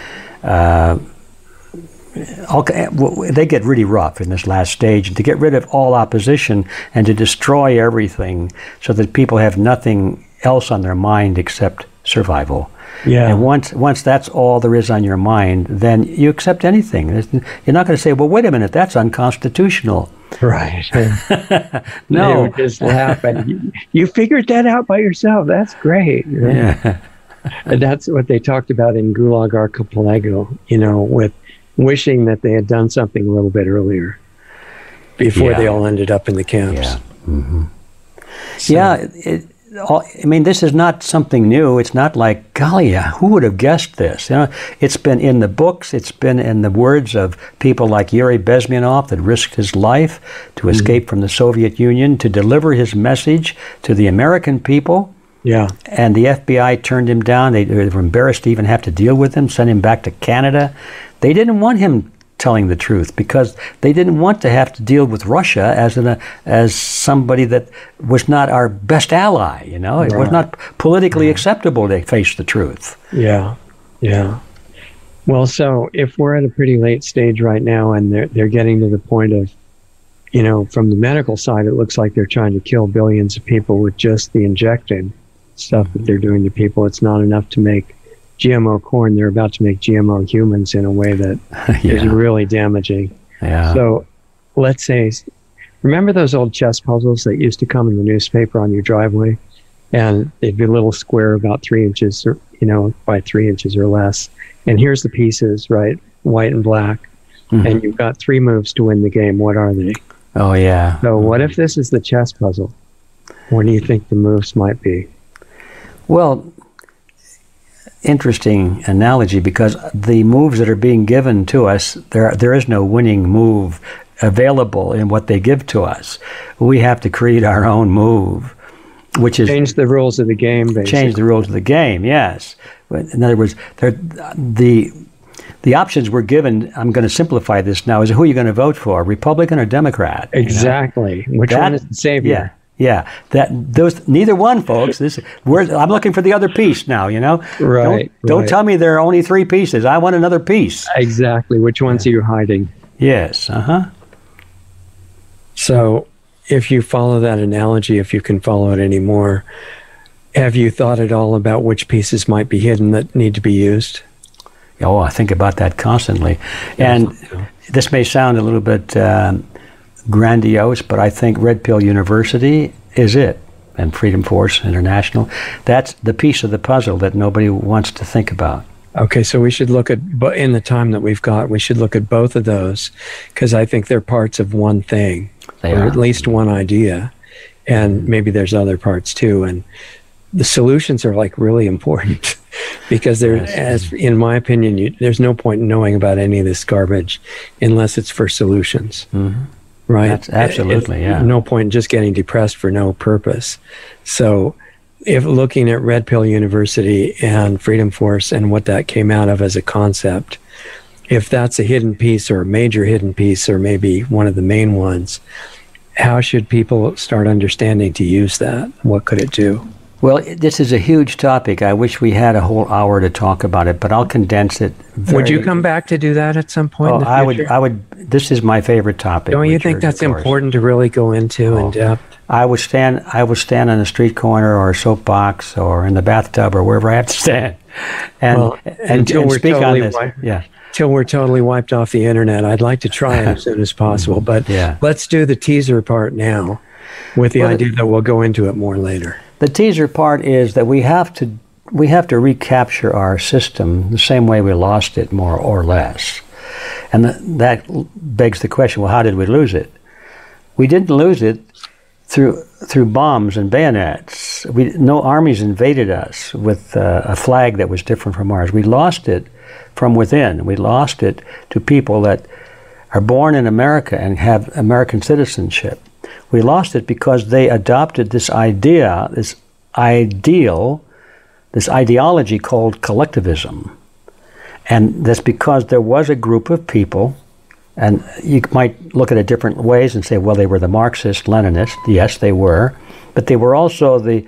B: They get really rough in this last stage, and to get rid of all opposition and to destroy everything so that people have nothing else on their mind except survival.
A: Yeah.
B: And once that's all there is on your mind, then you accept anything. You're not going to say, well, wait a minute, that's unconstitutional.
A: Right.
B: No.
A: They would just laugh and you figured that out by yourself. That's great.
B: Yeah.
A: And that's what they talked about in Gulag Archipelago, you know, with wishing that they had done something a little bit earlier before they all ended up in the camps.
B: Yeah. Mm-hmm. I mean, this is not something new. It's not like, golly, who would have guessed this? You know, it's been in the books. It's been in the words of people like Yuri Bezmenov that risked his life to escape from the Soviet Union, to deliver his message to the American people.
A: Yeah.
B: And the FBI turned him down. They were embarrassed to even have to deal with him, sent him back to Canada. They didn't want him telling the truth because they didn't want to have to deal with Russia as somebody that was not our best ally, you know. It was not politically acceptable to face the truth.
A: Yeah, yeah. Well, so if we're at a pretty late stage right now and they're getting to the point of from the medical side, it looks like they're trying to kill billions of people with just the injected stuff that they're doing to people. It's not enough to make GMO corn. They're about to make GMO humans in a way that is really damaging.
B: Yeah.
A: So let's say, remember those old chess puzzles that used to come in the newspaper on your driveway? And they'd be a little square about 3 inches, or, by 3 inches or less. And here's the pieces, right? White and black. Mm-hmm. And you've got 3 moves to win the game. What are they?
B: Oh, yeah.
A: So what if this is the chess puzzle? What do you think the moves might be?
B: Well, interesting analogy, because the moves that are being given to us, there is no winning move available in what they give to us. We have to create our own move, which is
A: change the rules of the game, basically.
B: Change the rules of the game, yes. In other words, the options we're given, I'm going to simplify this now, is who are you going to vote for, Republican or Democrat?
A: Exactly. Which one is the savior?
B: Yeah. Those neither one, folks. I'm looking for the other piece now,
A: Right.
B: Don't tell me there are only 3 pieces. I want another piece.
A: Exactly. Which ones are you hiding?
B: Yes.
A: So if you follow that analogy, if you can follow it anymore, have you thought at all about which pieces might be hidden that need to be used?
B: Oh, I think about that constantly. And this may sound a little bit grandiose, but I think Red Pill University is it, and Freedom Force International. That's the piece of the puzzle that nobody wants to think about.
A: Okay, so we should look at, in the time that we've got, we should look at both of those, because I think they're parts of one thing, or at least one idea, and maybe there's other parts too, and the solutions are like really important, because as in my opinion, there's no point in knowing about any of this garbage unless it's for solutions. Mm-hmm. Right?
B: That's absolutely, yeah.
A: No point in just getting depressed for no purpose. So if looking at Red Pill University and Freedom Force and what that came out of as a concept, if that's a hidden piece or a major hidden piece or maybe one of the main ones, how should people start understanding to use that? What could it do?
B: Well, this is a huge topic. I wish we had a whole hour to talk about it, but I'll condense it.
A: Would you come back to do that at some point in the future?
B: I would. This is my favorite topic.
A: Don't you think that's important to really go into in depth?
B: I would stand on a street corner or a soapbox or in the bathtub or wherever I have to stand, and speak on this.
A: Till we're totally wiped off the internet. I'd like to try it as soon as possible, but let's do the teaser part now, with the idea that we'll go into it more later.
B: The teaser part is that we have to recapture our system the same way we lost it, more or less. And that begs the question, well, how did we lose it? We didn't lose it through bombs and bayonets. No armies invaded us with a flag that was different from ours. We lost it from within. We lost it to people that are born in America and have American citizenship. We lost it because they adopted this idea, this ideology called collectivism. And that's because there was a group of people, and you might look at it different ways and say, well, they were the Marxist, Leninists. Yes, they were. But they were also the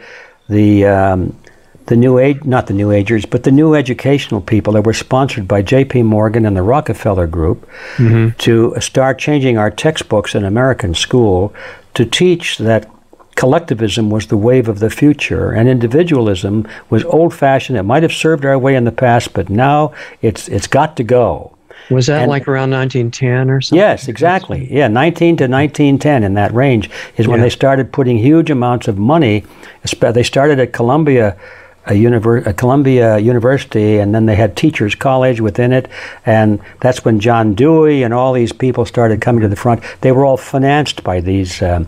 B: New Age, not the New Agers, but the new educational people that were sponsored by J.P. Morgan and the Rockefeller Group to start changing our textbooks in American school to teach that collectivism was the wave of the future and individualism was old-fashioned. It might have served our way in the past, but now it's got to go.
A: Was that like around 1910 or something?
B: Yes, exactly. Yeah, 19 to 1910, in that range, is when they started putting huge amounts of money. They started at Columbia University, and then they had Teachers College within it, and that's when John Dewey and all these people started coming to the front. They were all financed by these people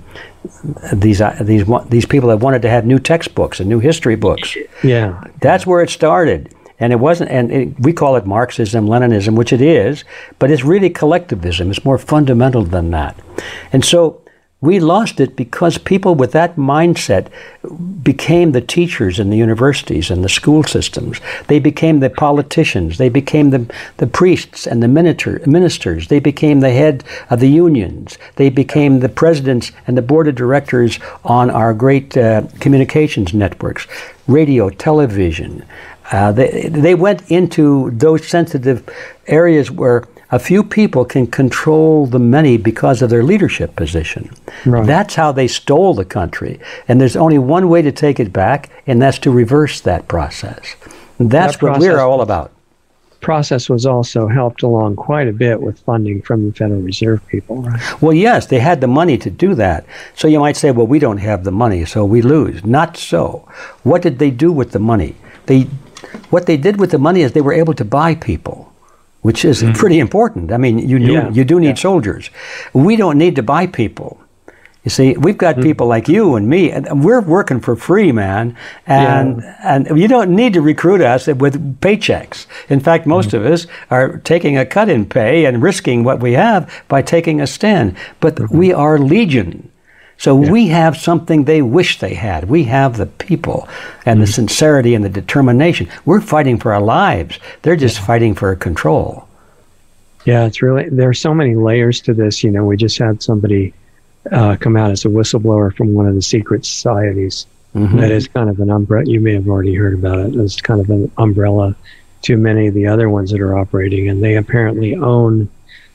B: that wanted to have new textbooks and new history books.
A: Yeah,
B: that's where it started. And it wasn't, we call it Marxism, Leninism, which it is, but it's really collectivism. It's more fundamental than that. And so we lost it because people with that mindset became the teachers in the universities and the school systems. They became the politicians. They became the priests and the ministers. They became the head of the unions. They became the presidents and the board of directors on our great communications networks, radio, television, They went into those sensitive areas where a few people can control the many because of their leadership position.
A: Right.
B: That's how they stole the country. And there's only one way to take it back, and that's to reverse that process. And that's what we're all about.
A: Process was also helped along quite a bit with funding from the Federal Reserve people, right?
B: Well, yes, they had the money to do that. So you might say, well, we don't have the money, so we lose. Not so. What did they do with the money? What they did with the money is they were able to buy people, which is pretty important. I mean, you do need soldiers. We don't need to buy people. You see, we've got people like you and me, and we're working for free, man. And you don't need to recruit us with paychecks. In fact, most of us are taking a cut in pay and risking what we have by taking a stand. But we are legion. So we have something they wish they had. We have the people and the sincerity and the determination. We're fighting for our lives. They're just fighting for control.
A: Yeah, it's really, there are so many layers to this. You know, we just had somebody come out as a whistleblower from one of the secret societies. That is kind of an umbrella. You may have already heard about it. It's kind of an umbrella to many of the other ones that are operating. And they apparently own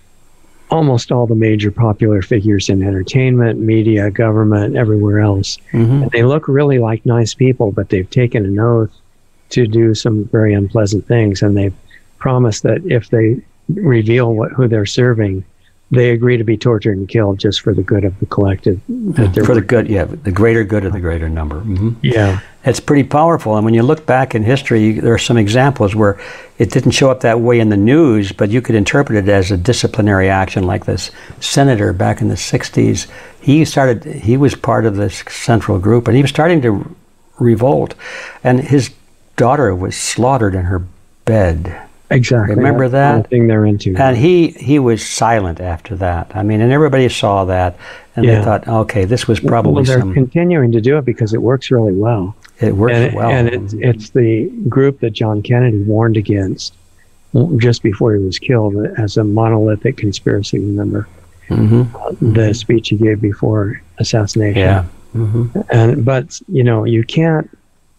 A: almost all the major popular figures in entertainment, media, government, everywhere else. And they look really like nice people, but they've taken an oath to do some very unpleasant things. And they've promised that if they reveal who they're serving, they agree to be tortured and killed just for the good of the collective.
B: For the good, the greater good of the greater number.
A: Yeah.
B: It's pretty powerful. And when you look back in history, there are some examples where it didn't show up that way in the news, but you could interpret it as a disciplinary action, like this senator back in the 60s. He was part of this central group, and he was starting to revolt. And his daughter was slaughtered in her bed.
A: Exactly.
B: Remember that?
A: That's the thing they're into.
B: And he was silent after that. I mean, and everybody saw that, and they thought, okay, this was probably
A: they're continuing to do it because it works really well.
B: It works well.
A: And it's the group that John Kennedy warned against just before he was killed as a monolithic conspiracy, remember? The speech he gave before assassination.
B: Yeah.
A: But, you know, you can't,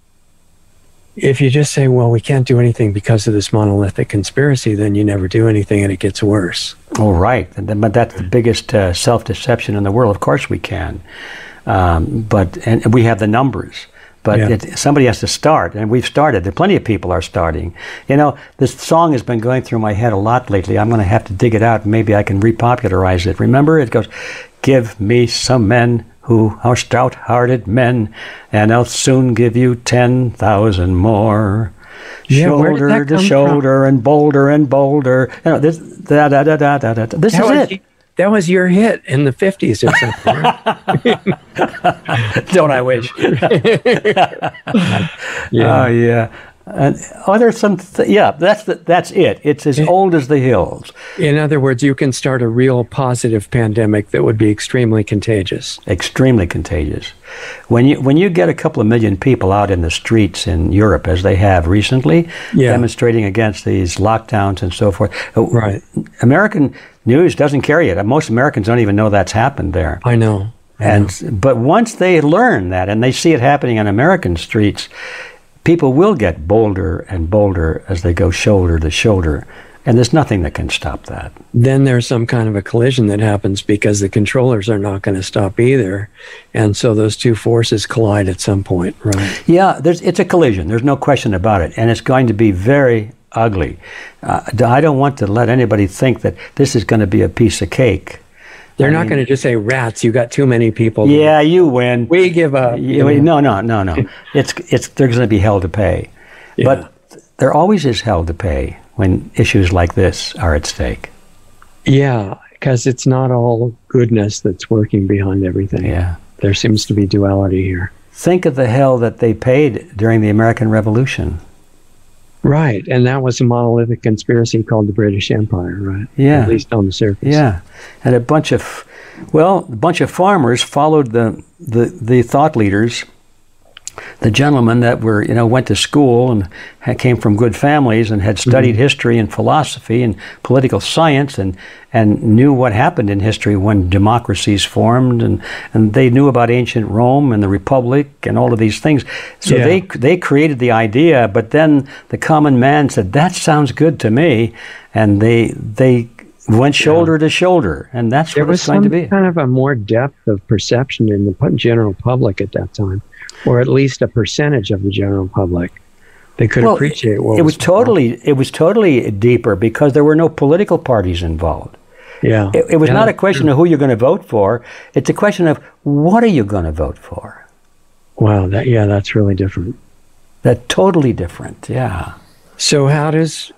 A: if you just say, well, we can't do anything because of this monolithic conspiracy, then you never do anything and it gets worse.
B: Oh, right. But that's the biggest self-deception in the world. Of course we can. And we have the numbers. But somebody has to start, and we've started. There are plenty of people are starting. You know, this song has been going through my head a lot lately. I'm going to have to dig it out, and maybe I can repopularize it. Remember, it goes, give me some men who are stout-hearted men, and I'll soon give you 10,000 more. Shoulder to shoulder and bolder and bolder. You know, this is it.
A: That was your hit in the 50s or
B: something. Don't I wish?
A: Yeah.
B: Oh, yeah. There's some, that's it. It's as old as the hills.
A: In other words, you can start a real positive pandemic that would be extremely contagious.
B: Extremely contagious. When you get a couple of million people out in the streets in Europe, as they have recently, demonstrating against these lockdowns and so forth,
A: right?
B: American news doesn't carry it. Most Americans don't even know that's happened there.
A: I know.
B: But once they learn that and they see it happening on American streets, people will get bolder and bolder as they go shoulder to shoulder, and there's nothing that can stop that.
A: Then there's some kind of a collision that happens because the controllers are not going to stop either, and so those two forces collide at some point, right?
B: Yeah, it's a collision. There's no question about it, and it's going to be very ugly. I don't want to let anybody think that this is going to be a piece of cake.
A: They're not going to just say, rats, you got too many people.
B: Yeah, you win.
A: We give up.
B: No. They're going to be hell to pay. Yeah. But there always is hell to pay when issues like this are at stake.
A: Yeah, because it's not all goodness that's working behind everything.
B: Yeah.
A: There seems to be duality here.
B: Think of the hell that they paid during the American Revolution.
A: Right, and that was a monolithic conspiracy called the British Empire, right?
B: Yeah.
A: At least on the surface.
B: Yeah, and a bunch of farmers followed the thought leaders the gentlemen that were, went to school and came from good families and had studied history and philosophy and political science and knew what happened in history when democracies formed, and they knew about ancient Rome and the Republic and all of these things. So they created the idea, but then the common man said, that sounds good to me, and they went shoulder to shoulder, and that's what it's going to be.
A: There was some kind of a more depth of perception in the general public at that time, or at least a percentage of the general public. They could appreciate what was
B: It was totally deeper because there were no political parties involved.
A: Yeah,
B: it was not a question of who you're going to vote for. It's a question of what are you going to vote for.
A: Wow, that's really different.
B: That's totally different. Yeah.
A: So how does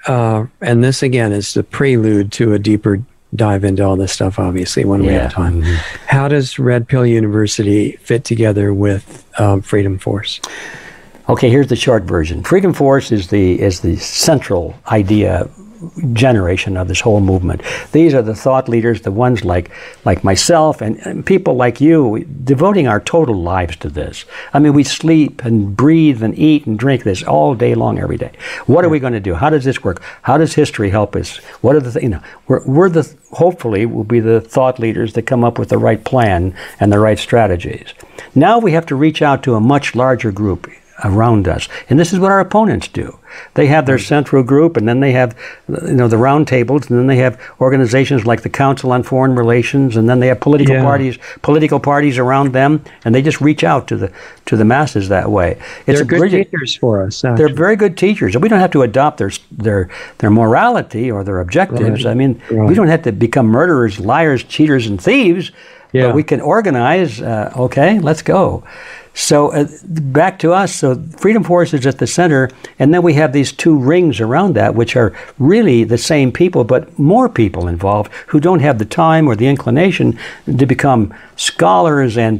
A: and this again is the prelude to a deeper dive into all this stuff, obviously, when we have time. How does Red Pill University fit together with Freedom Force?
B: Okay, here's the short version. Freedom Force is the central idea generation of this whole movement. These are the thought leaders, the ones like myself and people like you, devoting our total lives to this. I mean, we sleep and breathe and eat and drink this all day long, every day. What are we going to do? How does this work? How does history help us? What are the we're the hopefully will be the thought leaders that come up with the right plan and the right strategies. Now we have to reach out to a much larger group around us, and this is what our opponents do. They have their central group, and then they have the round tables, and then they have organizations like the Council on Foreign Relations, and then they have political parties around them, and they just reach out to the masses that way.
A: They're good teachers for us. Actually.
B: They're very good teachers, and we don't have to adopt their morality or their objectives.
A: Right.
B: I mean, we don't have to become murderers, liars, cheaters, and thieves. But we can organize. Okay, let's go. So back to us. So Freedom Force is at the center, and then we have these two rings around that, which are really the same people, but more people involved who don't have the time or the inclination to become scholars and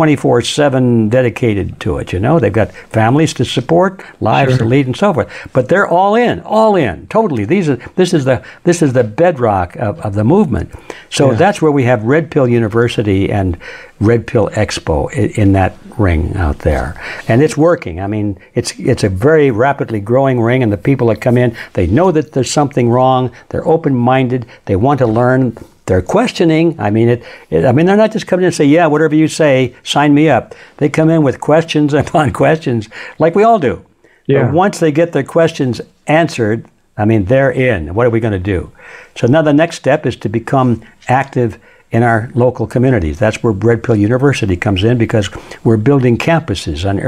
B: 24/7 dedicated to it. They've got families to support, lives to lead, and so forth. But they're all in, totally. This is the bedrock of the movement. So that's where we have Red Pill University and Red Pill Expo in that ring out there, and it's working. I mean, it's a very rapidly growing ring, and the people that come in, they know that there's something wrong. They're open-minded. They want to learn. They're questioning. I mean, they're not just coming in and say, "Yeah, whatever you say, sign me up." They come in with questions upon questions, like we all do. Yeah. But once they get their questions answered, I mean, they're in. What are we going to do? So now the next step is to become active in our local communities. That's where Red Pill University comes in, because we're building campuses on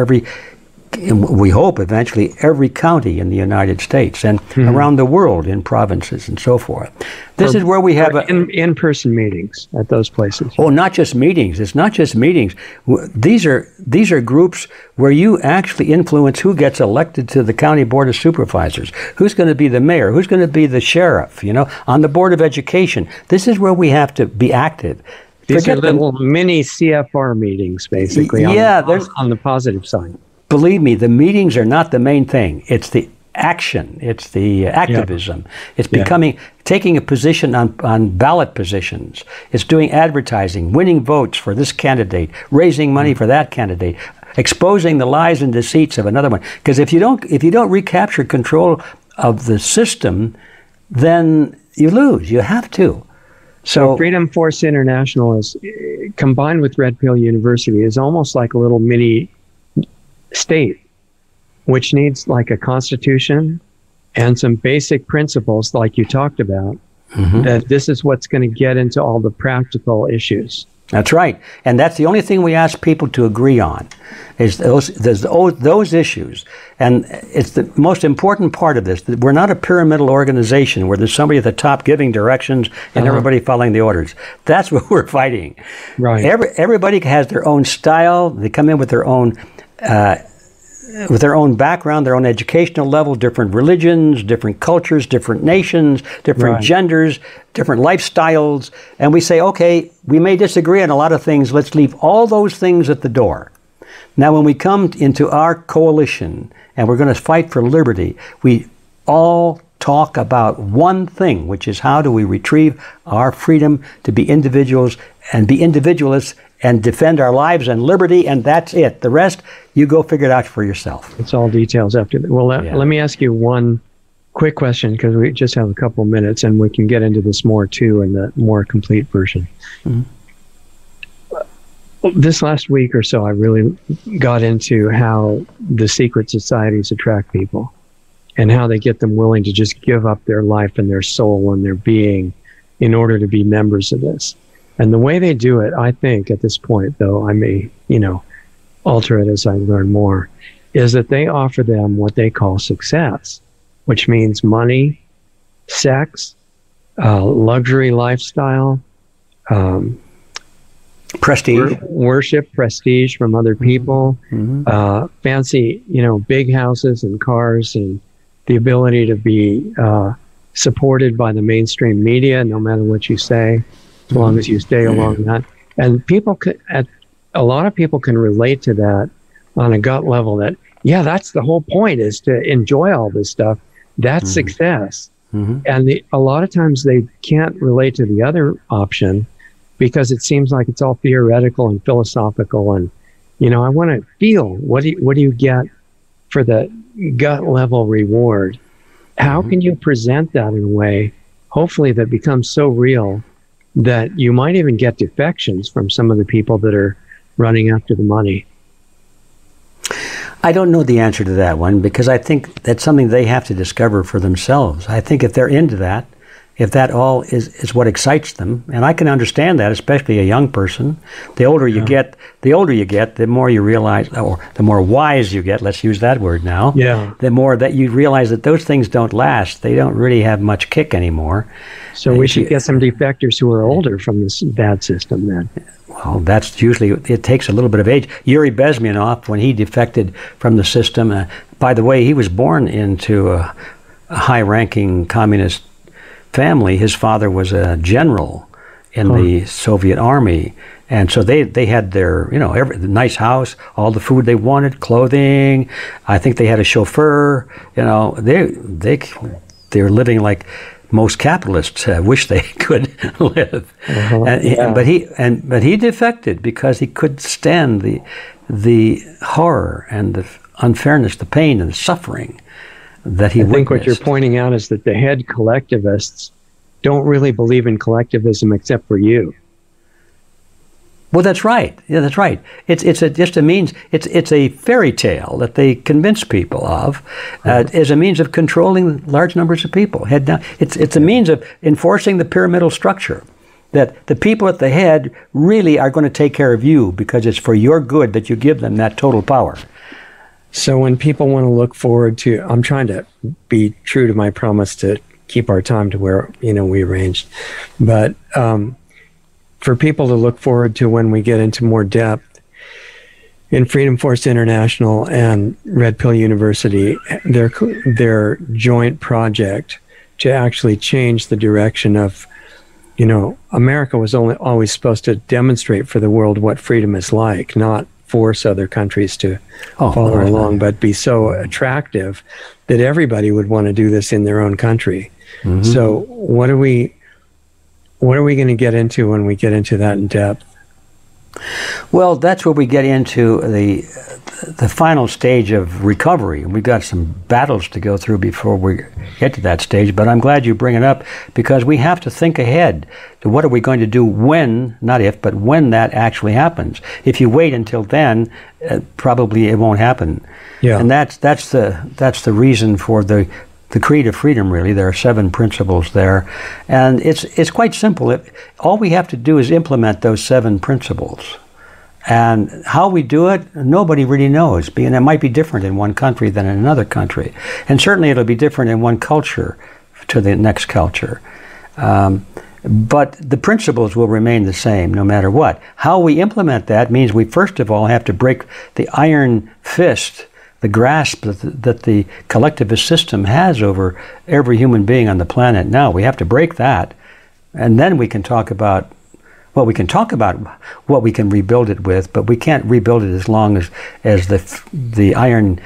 B: we hope eventually every county in the United States and around the world in provinces and so forth. This is where we have
A: in-person meetings at those places.
B: Oh, not just meetings. It's not just meetings. These are groups where you actually influence who gets elected to the county board of supervisors, who's going to be the mayor, who's going to be the sheriff, on the board of education. This is where we have to be active.
A: These are little mini CFR meetings, basically, on the positive side.
B: Believe me, the meetings are not the main thing. It's the action. It's the activism. It's taking a position on ballot positions. It's doing advertising, winning votes for this candidate, raising money for that candidate, exposing the lies and deceits of another one. Because if you don't recapture control of the system, then you lose. You have to.
A: So Freedom Force International is combined with Red Pill University is almost like a little mini state, which needs like a constitution and some basic principles like you talked about, that this is what's going to get into all the practical issues.
B: That's right. And that's the only thing we ask people to agree on, is those issues. And it's the most important part of this, that we're not a pyramidal organization where there's somebody at the top giving directions and everybody following the orders. That's what we're fighting.
A: Right.
B: Everybody has their own style. They come in with their own background, their own educational level, different religions, different cultures, different nations, different genders, different lifestyles. And we say, okay, we may disagree on a lot of things. Let's leave all those things at the door. Now, when we come into our coalition and we're going to fight for liberty, we all talk about one thing, which is how do we retrieve our freedom to be individuals and be individualists and defend our lives and liberty, and that's it. The rest, you go figure it out for yourself.
A: It's all details after that. Well, let me ask you one quick question, because we just have a couple minutes, and we can get into this more too in the more complete version. Mm-hmm. This last week or so, I really got into how the secret societies attract people and how they get them willing to just give up their life and their soul and their being in order to be members of this. And the way they do it, I think at this point, though I may, alter it as I learn more, is that they offer them what they call success, which means money, sex, luxury lifestyle,
B: prestige,
A: worship, prestige from other people, fancy, big houses and cars, and the ability to be supported by the mainstream media, no matter what you say, as long as you stay along that. And a lot of people can relate to that on a gut level. That that's the whole point, is to enjoy all this stuff. That's success. And a lot of times they can't relate to the other option, because it seems like it's all theoretical and philosophical. And, I want to feel, what do you get for the gut level reward? How can you present that in a way, hopefully, that becomes so real that you might even get defections from some of the people that are running after the money?
B: I don't know the answer to that one, because I think that's something they have to discover for themselves. I think if they're into that, if that all is what excites them, and I can understand that, especially a young person. The older you get, the more you realize, or the more wise you get, let's use that word now, the more that you realize that those things don't last. They don't really have much kick anymore.
A: So we should get some defectors who are older from this bad system then.
B: Well, that's usually, it takes a little bit of age. Yuri Bezmenov, when he defected from the system, by the way, he was born into a high-ranking communist family. His father was a general in the Soviet army, and so they had their the nice house, all the food they wanted, clothing. I think they had a chauffeur. They're living like most capitalists wish they could live. But he defected because he couldn't stand the horror and the unfairness, the pain and the suffering that he witnessed.
A: I think what you're pointing out is that the head collectivists don't really believe in collectivism except for you.
B: Well, that's right. Yeah, that's right. It's just a means. It's a fairy tale that they convince people of as a means of controlling large numbers of people. Head down. It's a means of enforcing the pyramidal structure, that the people at the head really are going to take care of you because it's for your good that you give them that total power.
A: So when people want to look forward to, I'm trying to be true to my promise to keep our time to where we arranged, but for people to look forward to when we get into more depth in Freedom Force International and Red Pill University, their joint project to actually change the direction of, America was always supposed to demonstrate for the world what freedom is like, not force other countries to follow along, but be so attractive that everybody would want to do this in their own country. So what are we going to get into when we get into that in depth?
B: Well, that's where we get into the final stage of recovery. We've got some battles to go through before we get to that stage, but I'm glad you bring it up, because we have to think ahead to what are we going to do when, not if, but when that actually happens. If you wait until then, probably it won't happen. Yeah. And that's the reason for the Creed of Freedom, really. There are 7 principles there. And it's quite simple. All we have to do is implement those 7 principles. And how we do it, nobody really knows. And it might be different in one country than in another country. And certainly it'll be different in one culture to the next culture. But the principles will remain the same no matter what. How we implement that means we first of all have to break the iron fist, the grasp that the collectivist system has over every human being on the planet now. We have to break that, and then we can talk about what we can rebuild it with, but we can't rebuild it as long as the iron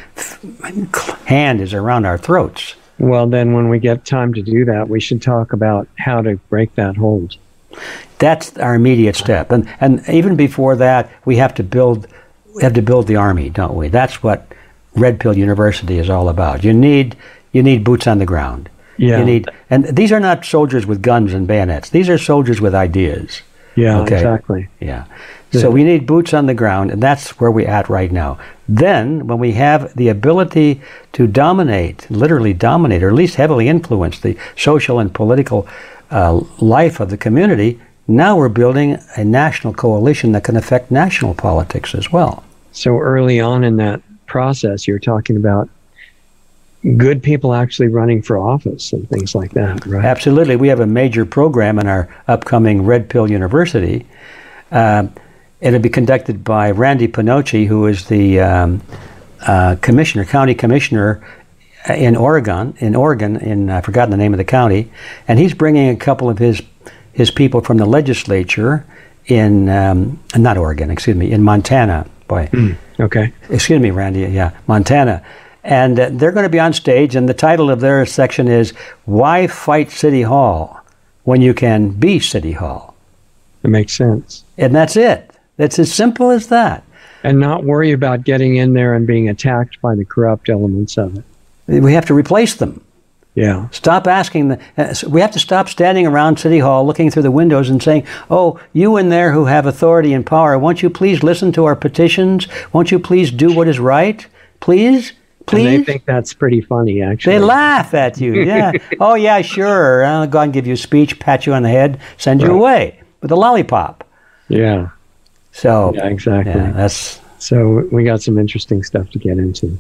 B: hand is around our throats.
A: Well, then when we get time to do that, we should talk about how to break that hold.
B: That's our immediate step. And even before that, we have to build the army, don't we? That's what Red Pill University is all about. You need boots on the ground.
A: Yeah.
B: And these are not soldiers with guns and bayonets. These are soldiers with ideas.
A: Yeah, okay. Exactly.
B: Yeah. So we need boots on the ground, and that's where we're at right now. Then, when we have the ability to literally dominate, or at least heavily influence the social and political life of the community, now we're building a national coalition that can affect national politics as well.
A: So early on in that process, you're talking about good people actually running for office and things like that, right?
B: Absolutely. We have a major program in our upcoming Red Pill University. It'll be conducted by Randy Pinocci, who is the county commissioner in Oregon. I've forgotten the name of the county, and he's bringing a couple of his people from the legislature in in Montana.
A: Okay.
B: Excuse me, Randy. Yeah, Montana. And they're going to be on stage, and the title of their section is "Why Fight City Hall When You Can Be City Hall?"
A: It makes sense.
B: And that's it. It's as simple as that.
A: And not worry about getting in there and being attacked by the corrupt elements of it.
B: We have to replace them.
A: Yeah.
B: Stop asking. We have to stop standing around City Hall looking through the windows and saying, "Oh, you in there who have authority and power, won't you please listen to our petitions? Won't you please do what is right? Please? Please?"
A: And they think that's pretty funny, actually.
B: They laugh at you, yeah. "Oh, yeah, sure. I'll go and give you a speech, pat you on the head, send you away with a lollipop."
A: Yeah.
B: So,
A: yeah, exactly.
B: Yeah,
A: so we got some interesting stuff to get into.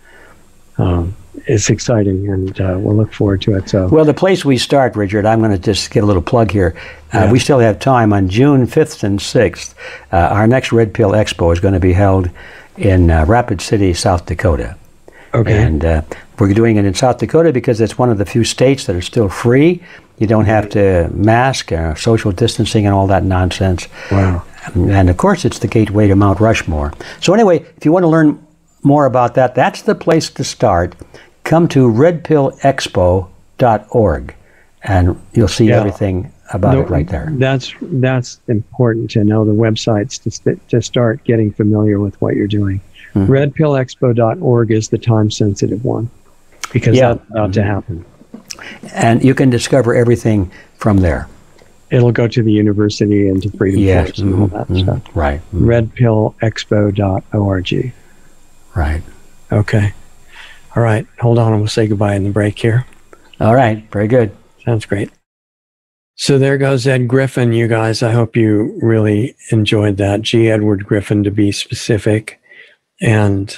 A: It's exciting, and we'll look forward to it. So,
B: well, the place we start, Richard, I'm going to just get a little plug here. We still have time on June 5th and 6th. Our next Red Pill Expo is going to be held in Rapid City, South Dakota.
A: Okay.
B: And we're doing it in South Dakota because it's one of the few states that are still free. You don't have to mask, social distancing, and all that nonsense.
A: Wow.
B: And of course, it's the gateway to Mount Rushmore. So anyway, if you want to learn more about that, that's the place to start. Come to redpillexpo.org, and you'll see everything about it right there.
A: That's important to know, the websites to start getting familiar with what you're doing. Mm-hmm. Redpillexpo.org is the time-sensitive one, because that's about to happen.
B: And you can discover everything from there.
A: It'll go to the university and to Freedom Force and all that stuff.
B: Right.
A: Redpillexpo.org.
B: Right.
A: Okay. All right. Hold on, and we'll say goodbye in the break here.
B: All right. Very good.
A: Sounds great. So there goes Ed Griffin, you guys. I hope you really enjoyed that. G. Edward Griffin, to be specific. And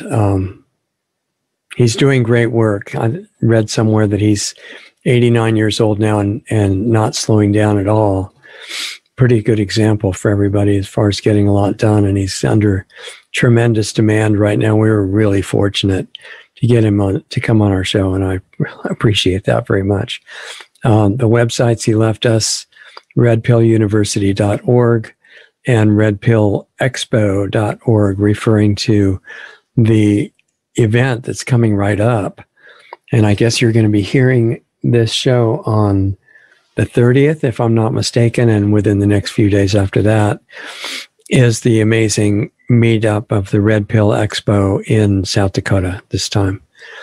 A: he's doing great work. I read somewhere that he's 89 years old now and not slowing down at all. Pretty good example for everybody as far as getting a lot done. And he's under tremendous demand right now. We were really fortunate to get him to come on our show, and I appreciate that very much. The websites he left us, redpilluniversity.org and redpillexpo.org, referring to the event that's coming right up. And I guess you're going to be hearing this show on the 30th, if I'm not mistaken, and within the next few days after that is the amazing meetup of the Red Pill Expo in South Dakota this time.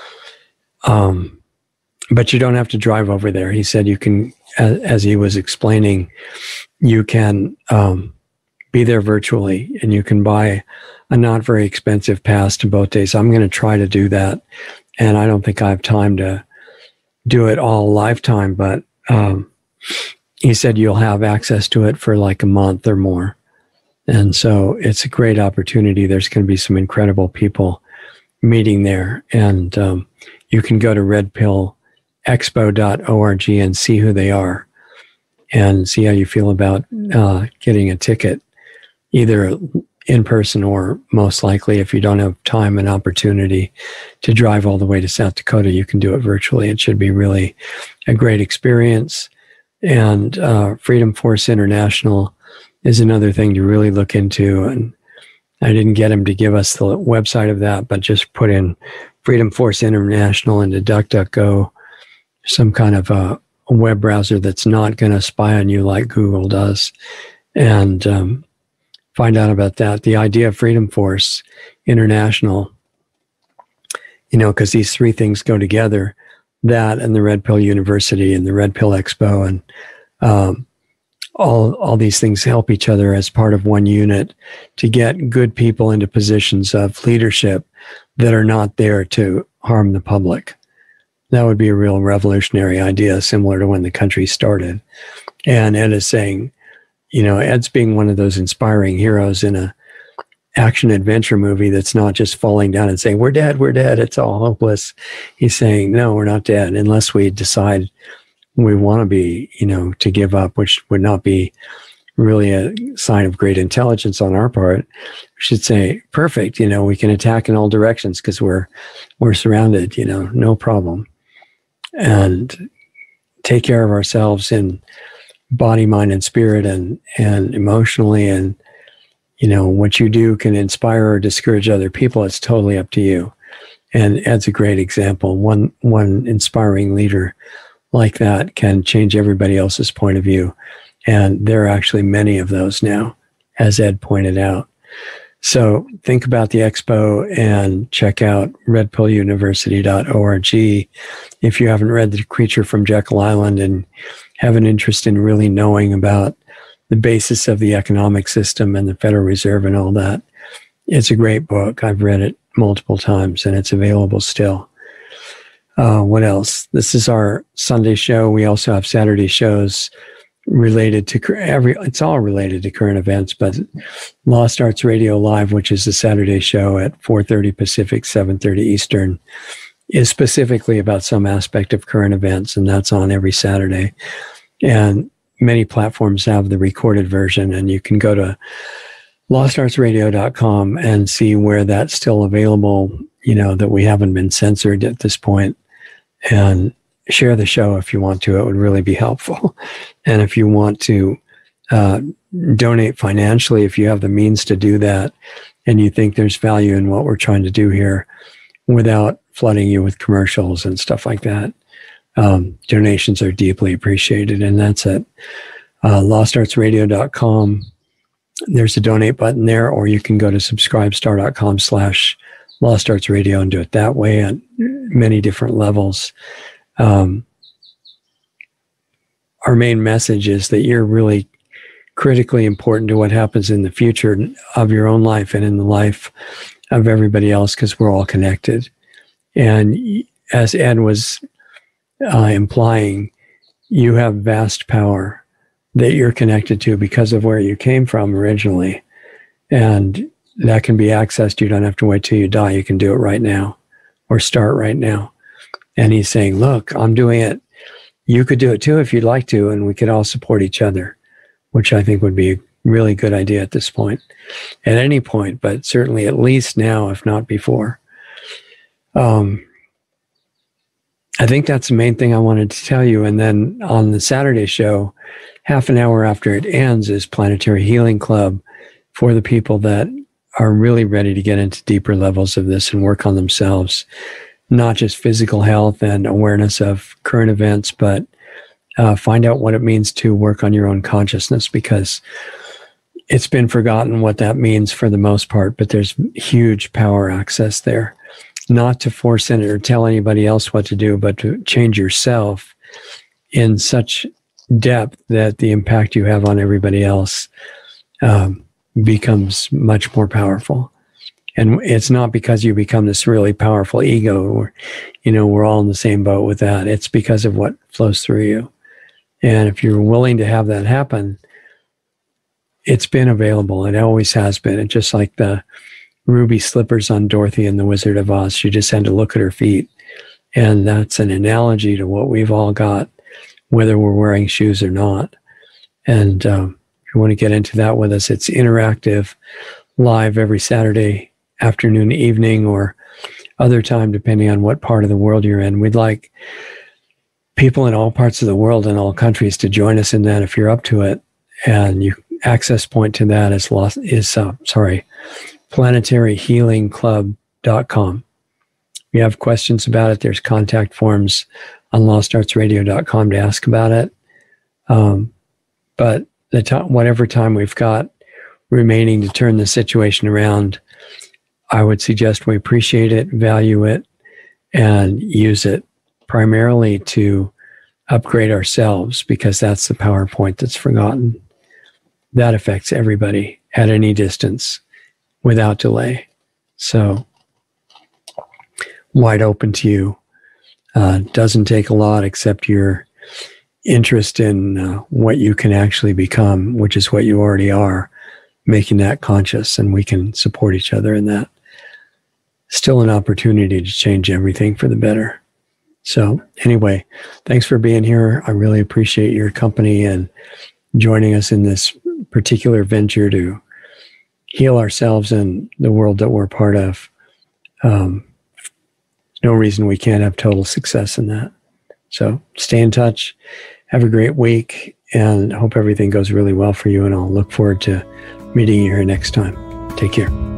A: But you don't have to drive over there. He said you can, as he was explaining, you can be there virtually, and you can buy a not very expensive pass to both days. I'm going to try to do that, and I don't think I have time to do it all lifetime, but he said you'll have access to it for like a month or more. And so it's a great opportunity. There's going to be some incredible people meeting there. And you can go to redpillexpo.org and see who they are and see how you feel about getting a ticket, either in person or most likely, if you don't have time and opportunity to drive all the way to South Dakota, you can do it virtually. It should be really a great experience. And Freedom Force International is another thing to really look into. And I didn't get him to give us the website of that, but just put in Freedom Force International into DuckDuckGo, some kind of a web browser that's not going to spy on you like Google does. And find out about that. The Idea Freedom Force International, because these three things go together, that and the Red Pill University and the Red Pill Expo, and all these things help each other as part of one unit to get good people into positions of leadership that are not there to harm the public. That would be a real revolutionary idea, similar to when the country started. And Ed is saying, Ed's being one of those inspiring heroes in a action adventure movie that's not just falling down and saying, we're dead, it's all hopeless. He's saying, no, we're not dead unless we decide we want to be, to give up, which would not be really a sign of great intelligence on our part. We should say, perfect, we can attack in all directions because we're surrounded, no problem. And take care of ourselves in body, mind, and spirit, and emotionally, and what you do can inspire or discourage other people. It's totally up to you. And Ed's a great example. One inspiring leader like that can change everybody else's point of view. And there are actually many of those now, as Ed pointed out. So think about the expo and check out redpilluniversity.org. If you haven't read The Creature from Jekyll Island and have an interest in really knowing about the basis of the economic system and the Federal Reserve and all that, it's a great book. I've read it multiple times and it's available still. What else? This is our Sunday show. We also have Saturday shows related to it's all related to current events, but Lost Arts Radio Live, which is a Saturday show at 4:30 Pacific, 7:30 Eastern, is specifically about some aspect of current events, and that's on every Saturday. And many platforms have the recorded version, and you can go to lostartsradio.com and see where that's still available, that we haven't been censored at this point. And share the show if you want to. It would really be helpful. And if you want to donate financially, if you have the means to do that, and you think there's value in what we're trying to do here without flooding you with commercials and stuff like that, donations are deeply appreciated. And that's at lostartsradio.com. There's a donate button there, or you can go to subscribestar.com/lostartsradio and do it that way at many different levels. Our main message is that you're really critically important to what happens in the future of your own life and in the life of everybody else, because we're all connected. And as Ed was implying, you have vast power that you're connected to because of where you came from originally. And that can be accessed. You don't have to wait till you die. You can do it right now or start right now. And he's saying, look, I'm doing it. You could do it too if you'd like to, and we could all support each other, which I think would be a really good idea at this point, at any point, but certainly at least now, if not before. I think that's the main thing I wanted to tell you. And then on the Saturday show, half an hour after it ends, is Planetary Healing Club for the people that are really ready to get into deeper levels of this and work on themselves. Not just physical health and awareness of current events, but find out what it means to work on your own consciousness, because it's been forgotten what that means for the most part, but there's huge power access there. Not to force in it or tell anybody else what to do, but to change yourself in such depth that the impact you have on everybody else becomes much more powerful. And it's not because you become this really powerful ego, or, we're all in the same boat with that. It's because of what flows through you. And if you're willing to have that happen, it's been available. It always has been. It's just like the ruby slippers on Dorothy and the Wizard of Oz. She just had to look at her feet. And that's an analogy to what we've all got, whether we're wearing shoes or not. And if you want to get into that with us, it's interactive, live every Saturday afternoon, evening, or other time, depending on what part of the world you're in. We'd like people in all parts of the world and all countries to join us in that if you're up to it. And your access point to that is planetaryhealingclub.com. If you have questions about it, there's contact forms on lostartsradio.com to ask about it. But whatever time we've got remaining to turn the situation around, I would suggest we appreciate it, value it, and use it primarily to upgrade ourselves, because that's the PowerPoint that's forgotten. That affects everybody at any distance without delay. So, wide open to you. Doesn't take a lot except your interest in what you can actually become, which is what you already are, making that conscious, and we can support each other in that. Still an opportunity to change everything for the better. So anyway, thanks for being here. I really appreciate your company and joining us in this particular venture to heal ourselves and the world that we're part of. No reason we can't have total success in that. So stay in touch. Have a great week, and hope everything goes really well for you. And I'll look forward to meeting you here next time. Take care.